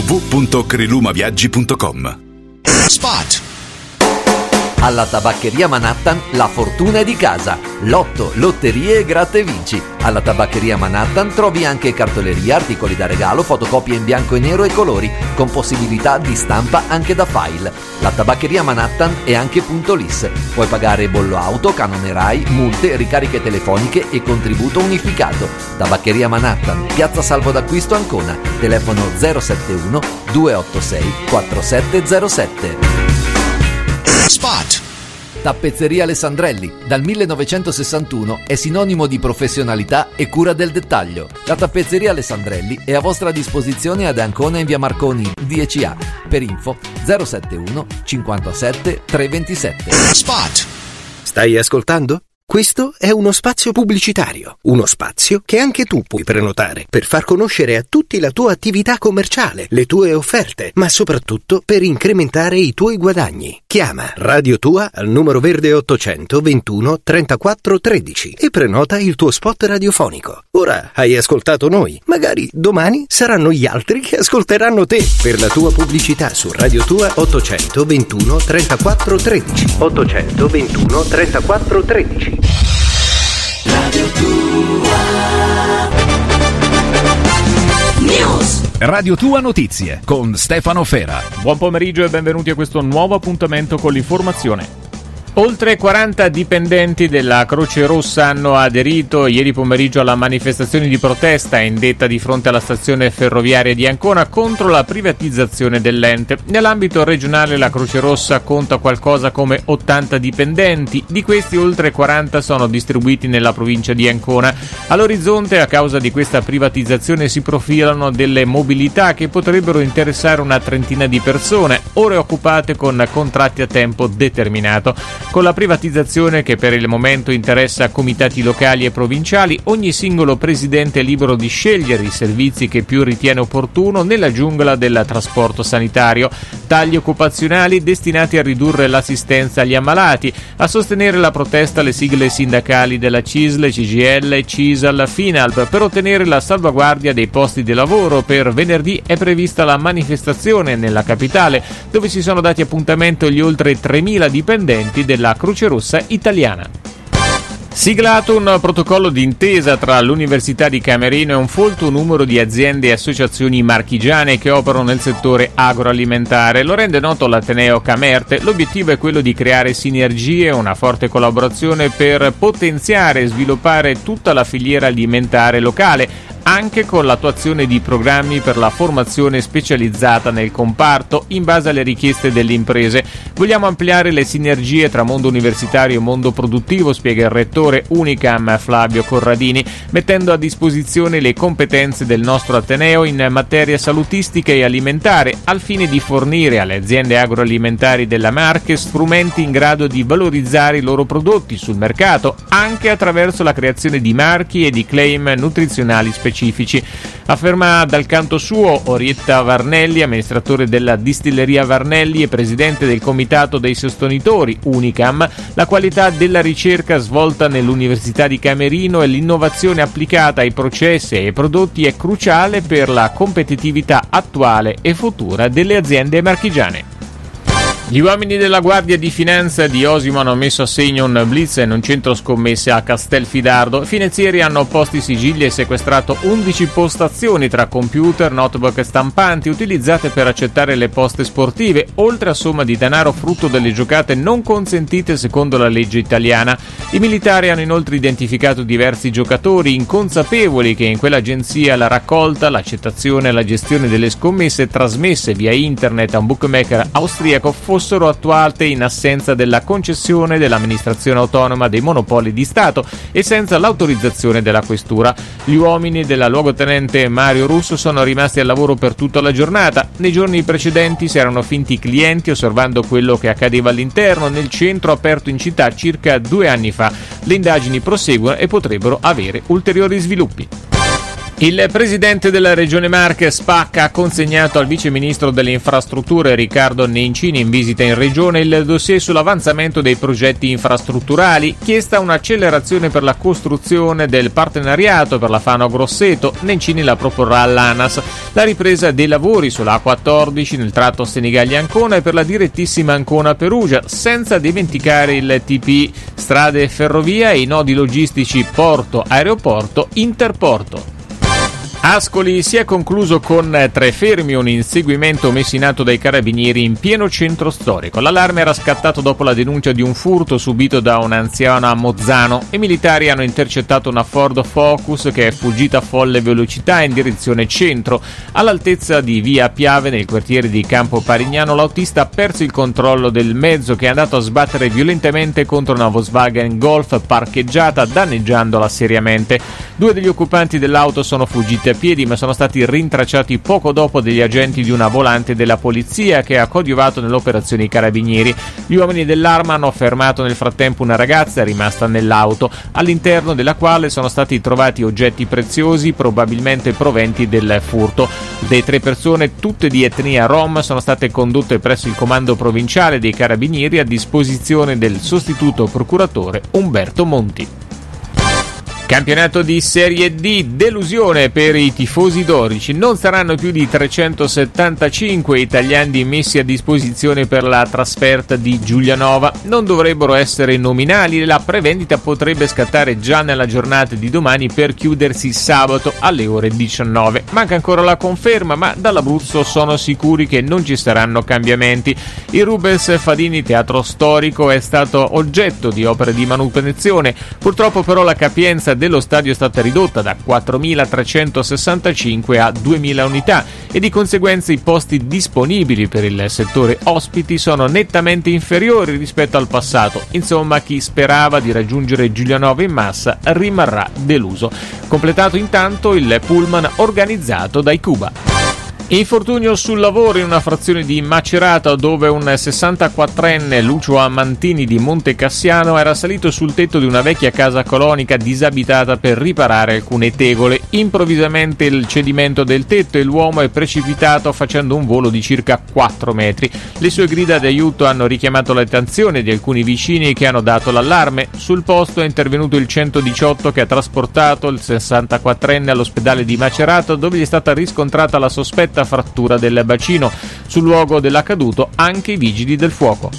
www.crilumaviaggi.com. Spot. Alla Tabaccheria Manhattan la fortuna è di casa. Lotto, lotterie e gratta e vinci. Alla Tabaccheria Manhattan trovi anche cartoleria, articoli da regalo, fotocopie in bianco e nero e colori, con possibilità di stampa anche da file. La Tabaccheria Manhattan è anche punto LIS. Puoi pagare bollo auto, canone Rai, multe, ricariche telefoniche e contributo unificato. Tabaccheria Manhattan, Piazza Salvo d'Acquisto Ancona. Telefono 071 286 4707. Spot. Tappezzeria Alessandrelli, dal 1961 è sinonimo di professionalità e cura del dettaglio. La Tappezzeria Alessandrelli è a vostra disposizione ad Ancona in via Marconi 10A. Per info 071 57 327. Spot. Stai ascoltando? Questo è uno spazio pubblicitario, uno spazio che anche tu puoi prenotare per far conoscere a tutti la tua attività commerciale, le tue offerte, ma soprattutto per incrementare i tuoi guadagni. Chiama Radio Tua al numero verde 800 21 34 13 e prenota il tuo spot radiofonico. Ora hai ascoltato noi, magari domani saranno gli altri che ascolteranno te. Per la tua pubblicità su Radio Tua 800 21 34 13 800 21 34 13. Radio Tua News. Radio Tua Notizie con Stefano Fera. Buon pomeriggio e benvenuti a questo nuovo appuntamento con l'informazione. Oltre 40 dipendenti della Croce Rossa hanno aderito ieri pomeriggio alla manifestazione di protesta indetta di fronte alla stazione ferroviaria di Ancona contro la privatizzazione dell'ente. Nell'ambito regionale la Croce Rossa conta qualcosa come 80 dipendenti, di questi oltre 40 sono distribuiti nella provincia di Ancona. All'orizzonte, a causa di questa privatizzazione, si profilano delle mobilità che potrebbero interessare una trentina di persone, ore occupate con contratti a tempo determinato. Con la privatizzazione, che per il momento interessa comitati locali e provinciali, ogni singolo presidente è libero di scegliere i servizi che più ritiene opportuno nella giungla del trasporto sanitario. Tagli occupazionali destinati a ridurre l'assistenza agli ammalati. A sostenere la protesta le sigle sindacali della CISL, CGIL, CISAL, FINALP per ottenere la salvaguardia dei posti di lavoro. Per venerdì è prevista la manifestazione nella capitale, dove si sono dati appuntamento gli oltre 3.000 dipendenti della Croce Rossa italiana. Siglato un protocollo d'intesa tra l'Università di Camerino e un folto numero di aziende e associazioni marchigiane che operano nel settore agroalimentare. Lo rende noto l'Ateneo Camerte. L'obiettivo è quello di creare sinergie e una forte collaborazione per potenziare e sviluppare tutta la filiera alimentare locale, anche con l'attuazione di programmi per la formazione specializzata nel comparto in base alle richieste delle imprese. Vogliamo ampliare le sinergie tra mondo universitario e mondo produttivo, spiega il rettore Unicam Flavio Corradini, mettendo a disposizione le competenze del nostro Ateneo in materia salutistica e alimentare, al fine di fornire alle aziende agroalimentari della Marche strumenti in grado di valorizzare i loro prodotti sul mercato, anche attraverso la creazione di marchi e di claim nutrizionali specifici. Afferma dal canto suo Orietta Varnelli, amministratore della distilleria Varnelli e presidente del comitato dei sostenitori Unicam, la qualità della ricerca svolta nell'Università di Camerino e l'innovazione applicata ai processi e ai prodotti è cruciale per la competitività attuale e futura delle aziende marchigiane. Gli uomini della Guardia di Finanza di Osimo hanno messo a segno un blitz in un centro scommesse a Castelfidardo. I finanzieri hanno posto i sigilli e sequestrato 11 postazioni tra computer, notebook e stampanti utilizzate per accettare le poste sportive, oltre a somma di denaro frutto delle giocate non consentite secondo la legge italiana. I militari hanno inoltre identificato diversi giocatori inconsapevoli che in quell'agenzia la raccolta, l'accettazione e la gestione delle scommesse trasmesse via internet a un bookmaker austriaco fossero attuate in assenza della concessione dell'amministrazione autonoma dei monopoli di Stato e senza l'autorizzazione della questura. Gli uomini della luogotenente Mario Russo sono rimasti al lavoro per tutta la giornata. Nei giorni precedenti si erano finti clienti osservando quello che accadeva all'interno nel centro aperto in città circa 2 anni fa. Le indagini proseguono e potrebbero avere ulteriori sviluppi. Il presidente della Regione Marche, Spacca, ha consegnato al vice ministro delle infrastrutture Riccardo Nencini in visita in regione il dossier sull'avanzamento dei progetti infrastrutturali, chiesta un'accelerazione per la costruzione del partenariato per la Fano Grosseto. Nencini la proporrà all'ANAS, la ripresa dei lavori sulla A14 nel tratto Senigallia-Ancona e per la direttissima Ancona-Perugia, senza dimenticare il TP, strade e ferrovia e i nodi logistici porto-aeroporto interporto. Ascoli si è concluso con 3 fermi, un inseguimento messo in atto dai carabinieri in pieno centro storico. L'allarme era scattato dopo la denuncia di un furto subito da un'anziana a Mozzano. I militari hanno intercettato una Ford Focus che è fuggita a folle velocità in direzione centro. All'altezza di via Piave, nel quartiere di Campo Parignano, l'autista ha perso il controllo del mezzo che è andato a sbattere violentemente contro una Volkswagen Golf parcheggiata, danneggiandola seriamente. 2 degli occupanti dell'auto sono fuggiti fuggite a piedi, ma sono stati rintracciati poco dopo dagli agenti di una volante della polizia che ha coadiuvato nell'operazione i carabinieri. Gli uomini dell'Arma hanno fermato nel frattempo una ragazza rimasta nell'auto, all'interno della quale sono stati trovati oggetti preziosi, probabilmente proventi del furto. Le 3 persone, tutte di etnia rom, sono state condotte presso il comando provinciale dei carabinieri a disposizione del sostituto procuratore Umberto Monti. Campionato di Serie D, delusione per i tifosi dorici. Non saranno più di 375 italiani messi a disposizione per la trasferta di Giulianova. Non dovrebbero essere nominali, la prevendita potrebbe scattare già nella giornata di domani per chiudersi sabato alle ore 19. Manca ancora la conferma, ma dall'Abruzzo sono sicuri che non ci saranno cambiamenti. Il Rubens Fadini Teatro Storico è stato oggetto di opere di manutenzione. Purtroppo però la capienza dello stadio è stata ridotta da 4.365 a 2.000 unità e di conseguenza i posti disponibili per il settore ospiti sono nettamente inferiori rispetto al passato. Insomma, chi sperava di raggiungere Giulianova in massa rimarrà deluso. Completato intanto il pullman organizzato dai Cuba. Infortunio sul lavoro in una frazione di Macerata dove un 64enne Lucio Amantini di Monte Cassiano era salito sul tetto di una vecchia casa colonica disabitata per riparare alcune tegole. Improvvisamente il cedimento del tetto e l'uomo è precipitato facendo un volo di circa 4 metri. Le sue grida di aiuto hanno richiamato l'attenzione di alcuni vicini che hanno dato l'allarme. Sul posto è intervenuto il 118 che ha trasportato il 64enne all'ospedale di Macerata dove gli è stata riscontrata la sospetta frattura del bacino. Sul luogo dell'accaduto anche i vigili del fuoco.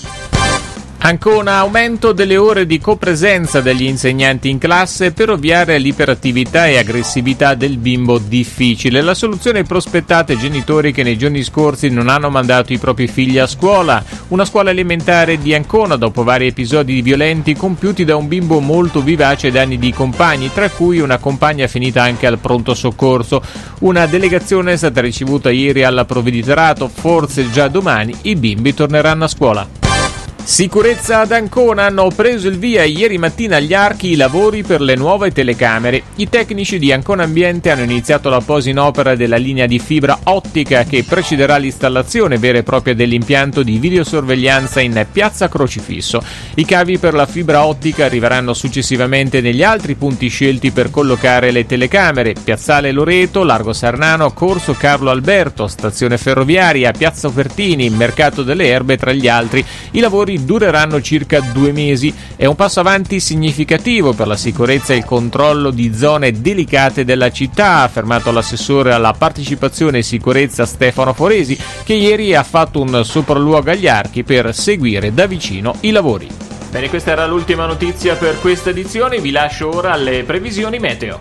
Ancora aumento delle ore di copresenza degli insegnanti in classe per ovviare all'iperattività e aggressività del bimbo difficile. La soluzione prospettata ai genitori che nei giorni scorsi non hanno mandato i propri figli a scuola. Una scuola elementare di Ancona dopo vari episodi violenti compiuti da un bimbo molto vivace ai danni di compagni, tra cui una compagna finita anche al pronto soccorso. Una delegazione è stata ricevuta ieri al provveditorato, forse già domani i bimbi torneranno a scuola. Sicurezza ad Ancona, hanno preso il via ieri mattina agli Archi i lavori per le nuove telecamere. I tecnici di Ancona Ambiente hanno iniziato la posa in opera della linea di fibra ottica che precederà l'installazione vera e propria dell'impianto di videosorveglianza in piazza Crocifisso. I cavi per la fibra ottica arriveranno successivamente negli altri punti scelti per collocare le telecamere: Piazzale Loreto, Largo Sarnano, Corso Carlo Alberto, stazione ferroviaria, Piazza Upertini, Mercato delle Erbe tra gli altri. I lavori dureranno circa 2 mesi. È un passo avanti significativo per la sicurezza e il controllo di zone delicate della città, ha affermato l'assessore alla partecipazione e sicurezza Stefano Foresi, che ieri ha fatto un sopralluogo agli Archi per seguire da vicino i lavori. Bene, questa era l'ultima notizia per questa edizione, vi lascio ora alle previsioni meteo.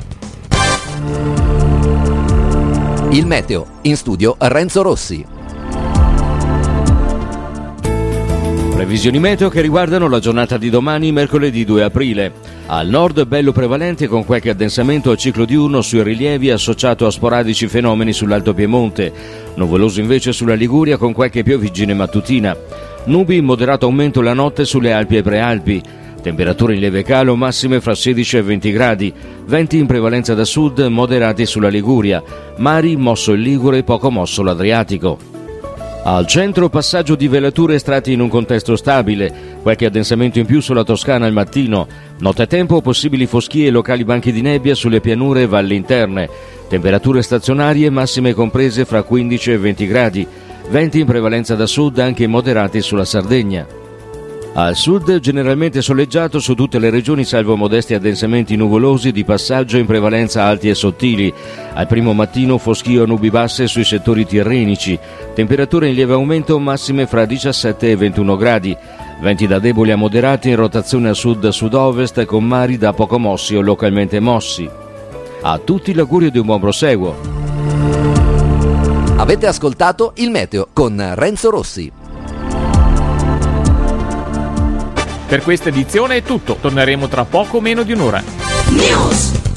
Il meteo, in studio Renzo Rossi. Previsioni meteo che riguardano la giornata di domani, mercoledì 2 aprile. Al nord bello prevalente con qualche addensamento a ciclo diurno sui rilievi associato a sporadici fenomeni sull'Alto Piemonte. Nuvoloso invece sulla Liguria con qualche pioviggine mattutina. Nubi in moderato aumento la notte sulle Alpi e Prealpi. Temperature in lieve calo, massime fra 16 e 20 gradi. Venti in prevalenza da sud, moderati sulla Liguria. Mari mosso il Ligure e poco mosso l'Adriatico. Al centro passaggio di velature estratti in un contesto stabile, qualche addensamento in più sulla Toscana al mattino, nottetempo possibili foschie e locali banchi di nebbia sulle pianure e valli interne, temperature stazionarie massime comprese fra 15 e 20 gradi, venti in prevalenza da sud anche moderati sulla Sardegna. Al sud generalmente soleggiato su tutte le regioni salvo modesti addensamenti nuvolosi di passaggio in prevalenza alti e sottili. Al primo mattino foschio a nubi basse sui settori tirrenici, temperature in lieve aumento massime fra 17 e 21 gradi. Venti da deboli a moderati in rotazione a sud-sud-ovest con mari da poco mossi o localmente mossi. A tutti l'augurio di un buon proseguo. Avete ascoltato il meteo con Renzo Rossi. Per questa edizione è tutto, torneremo tra poco meno di un'ora. News.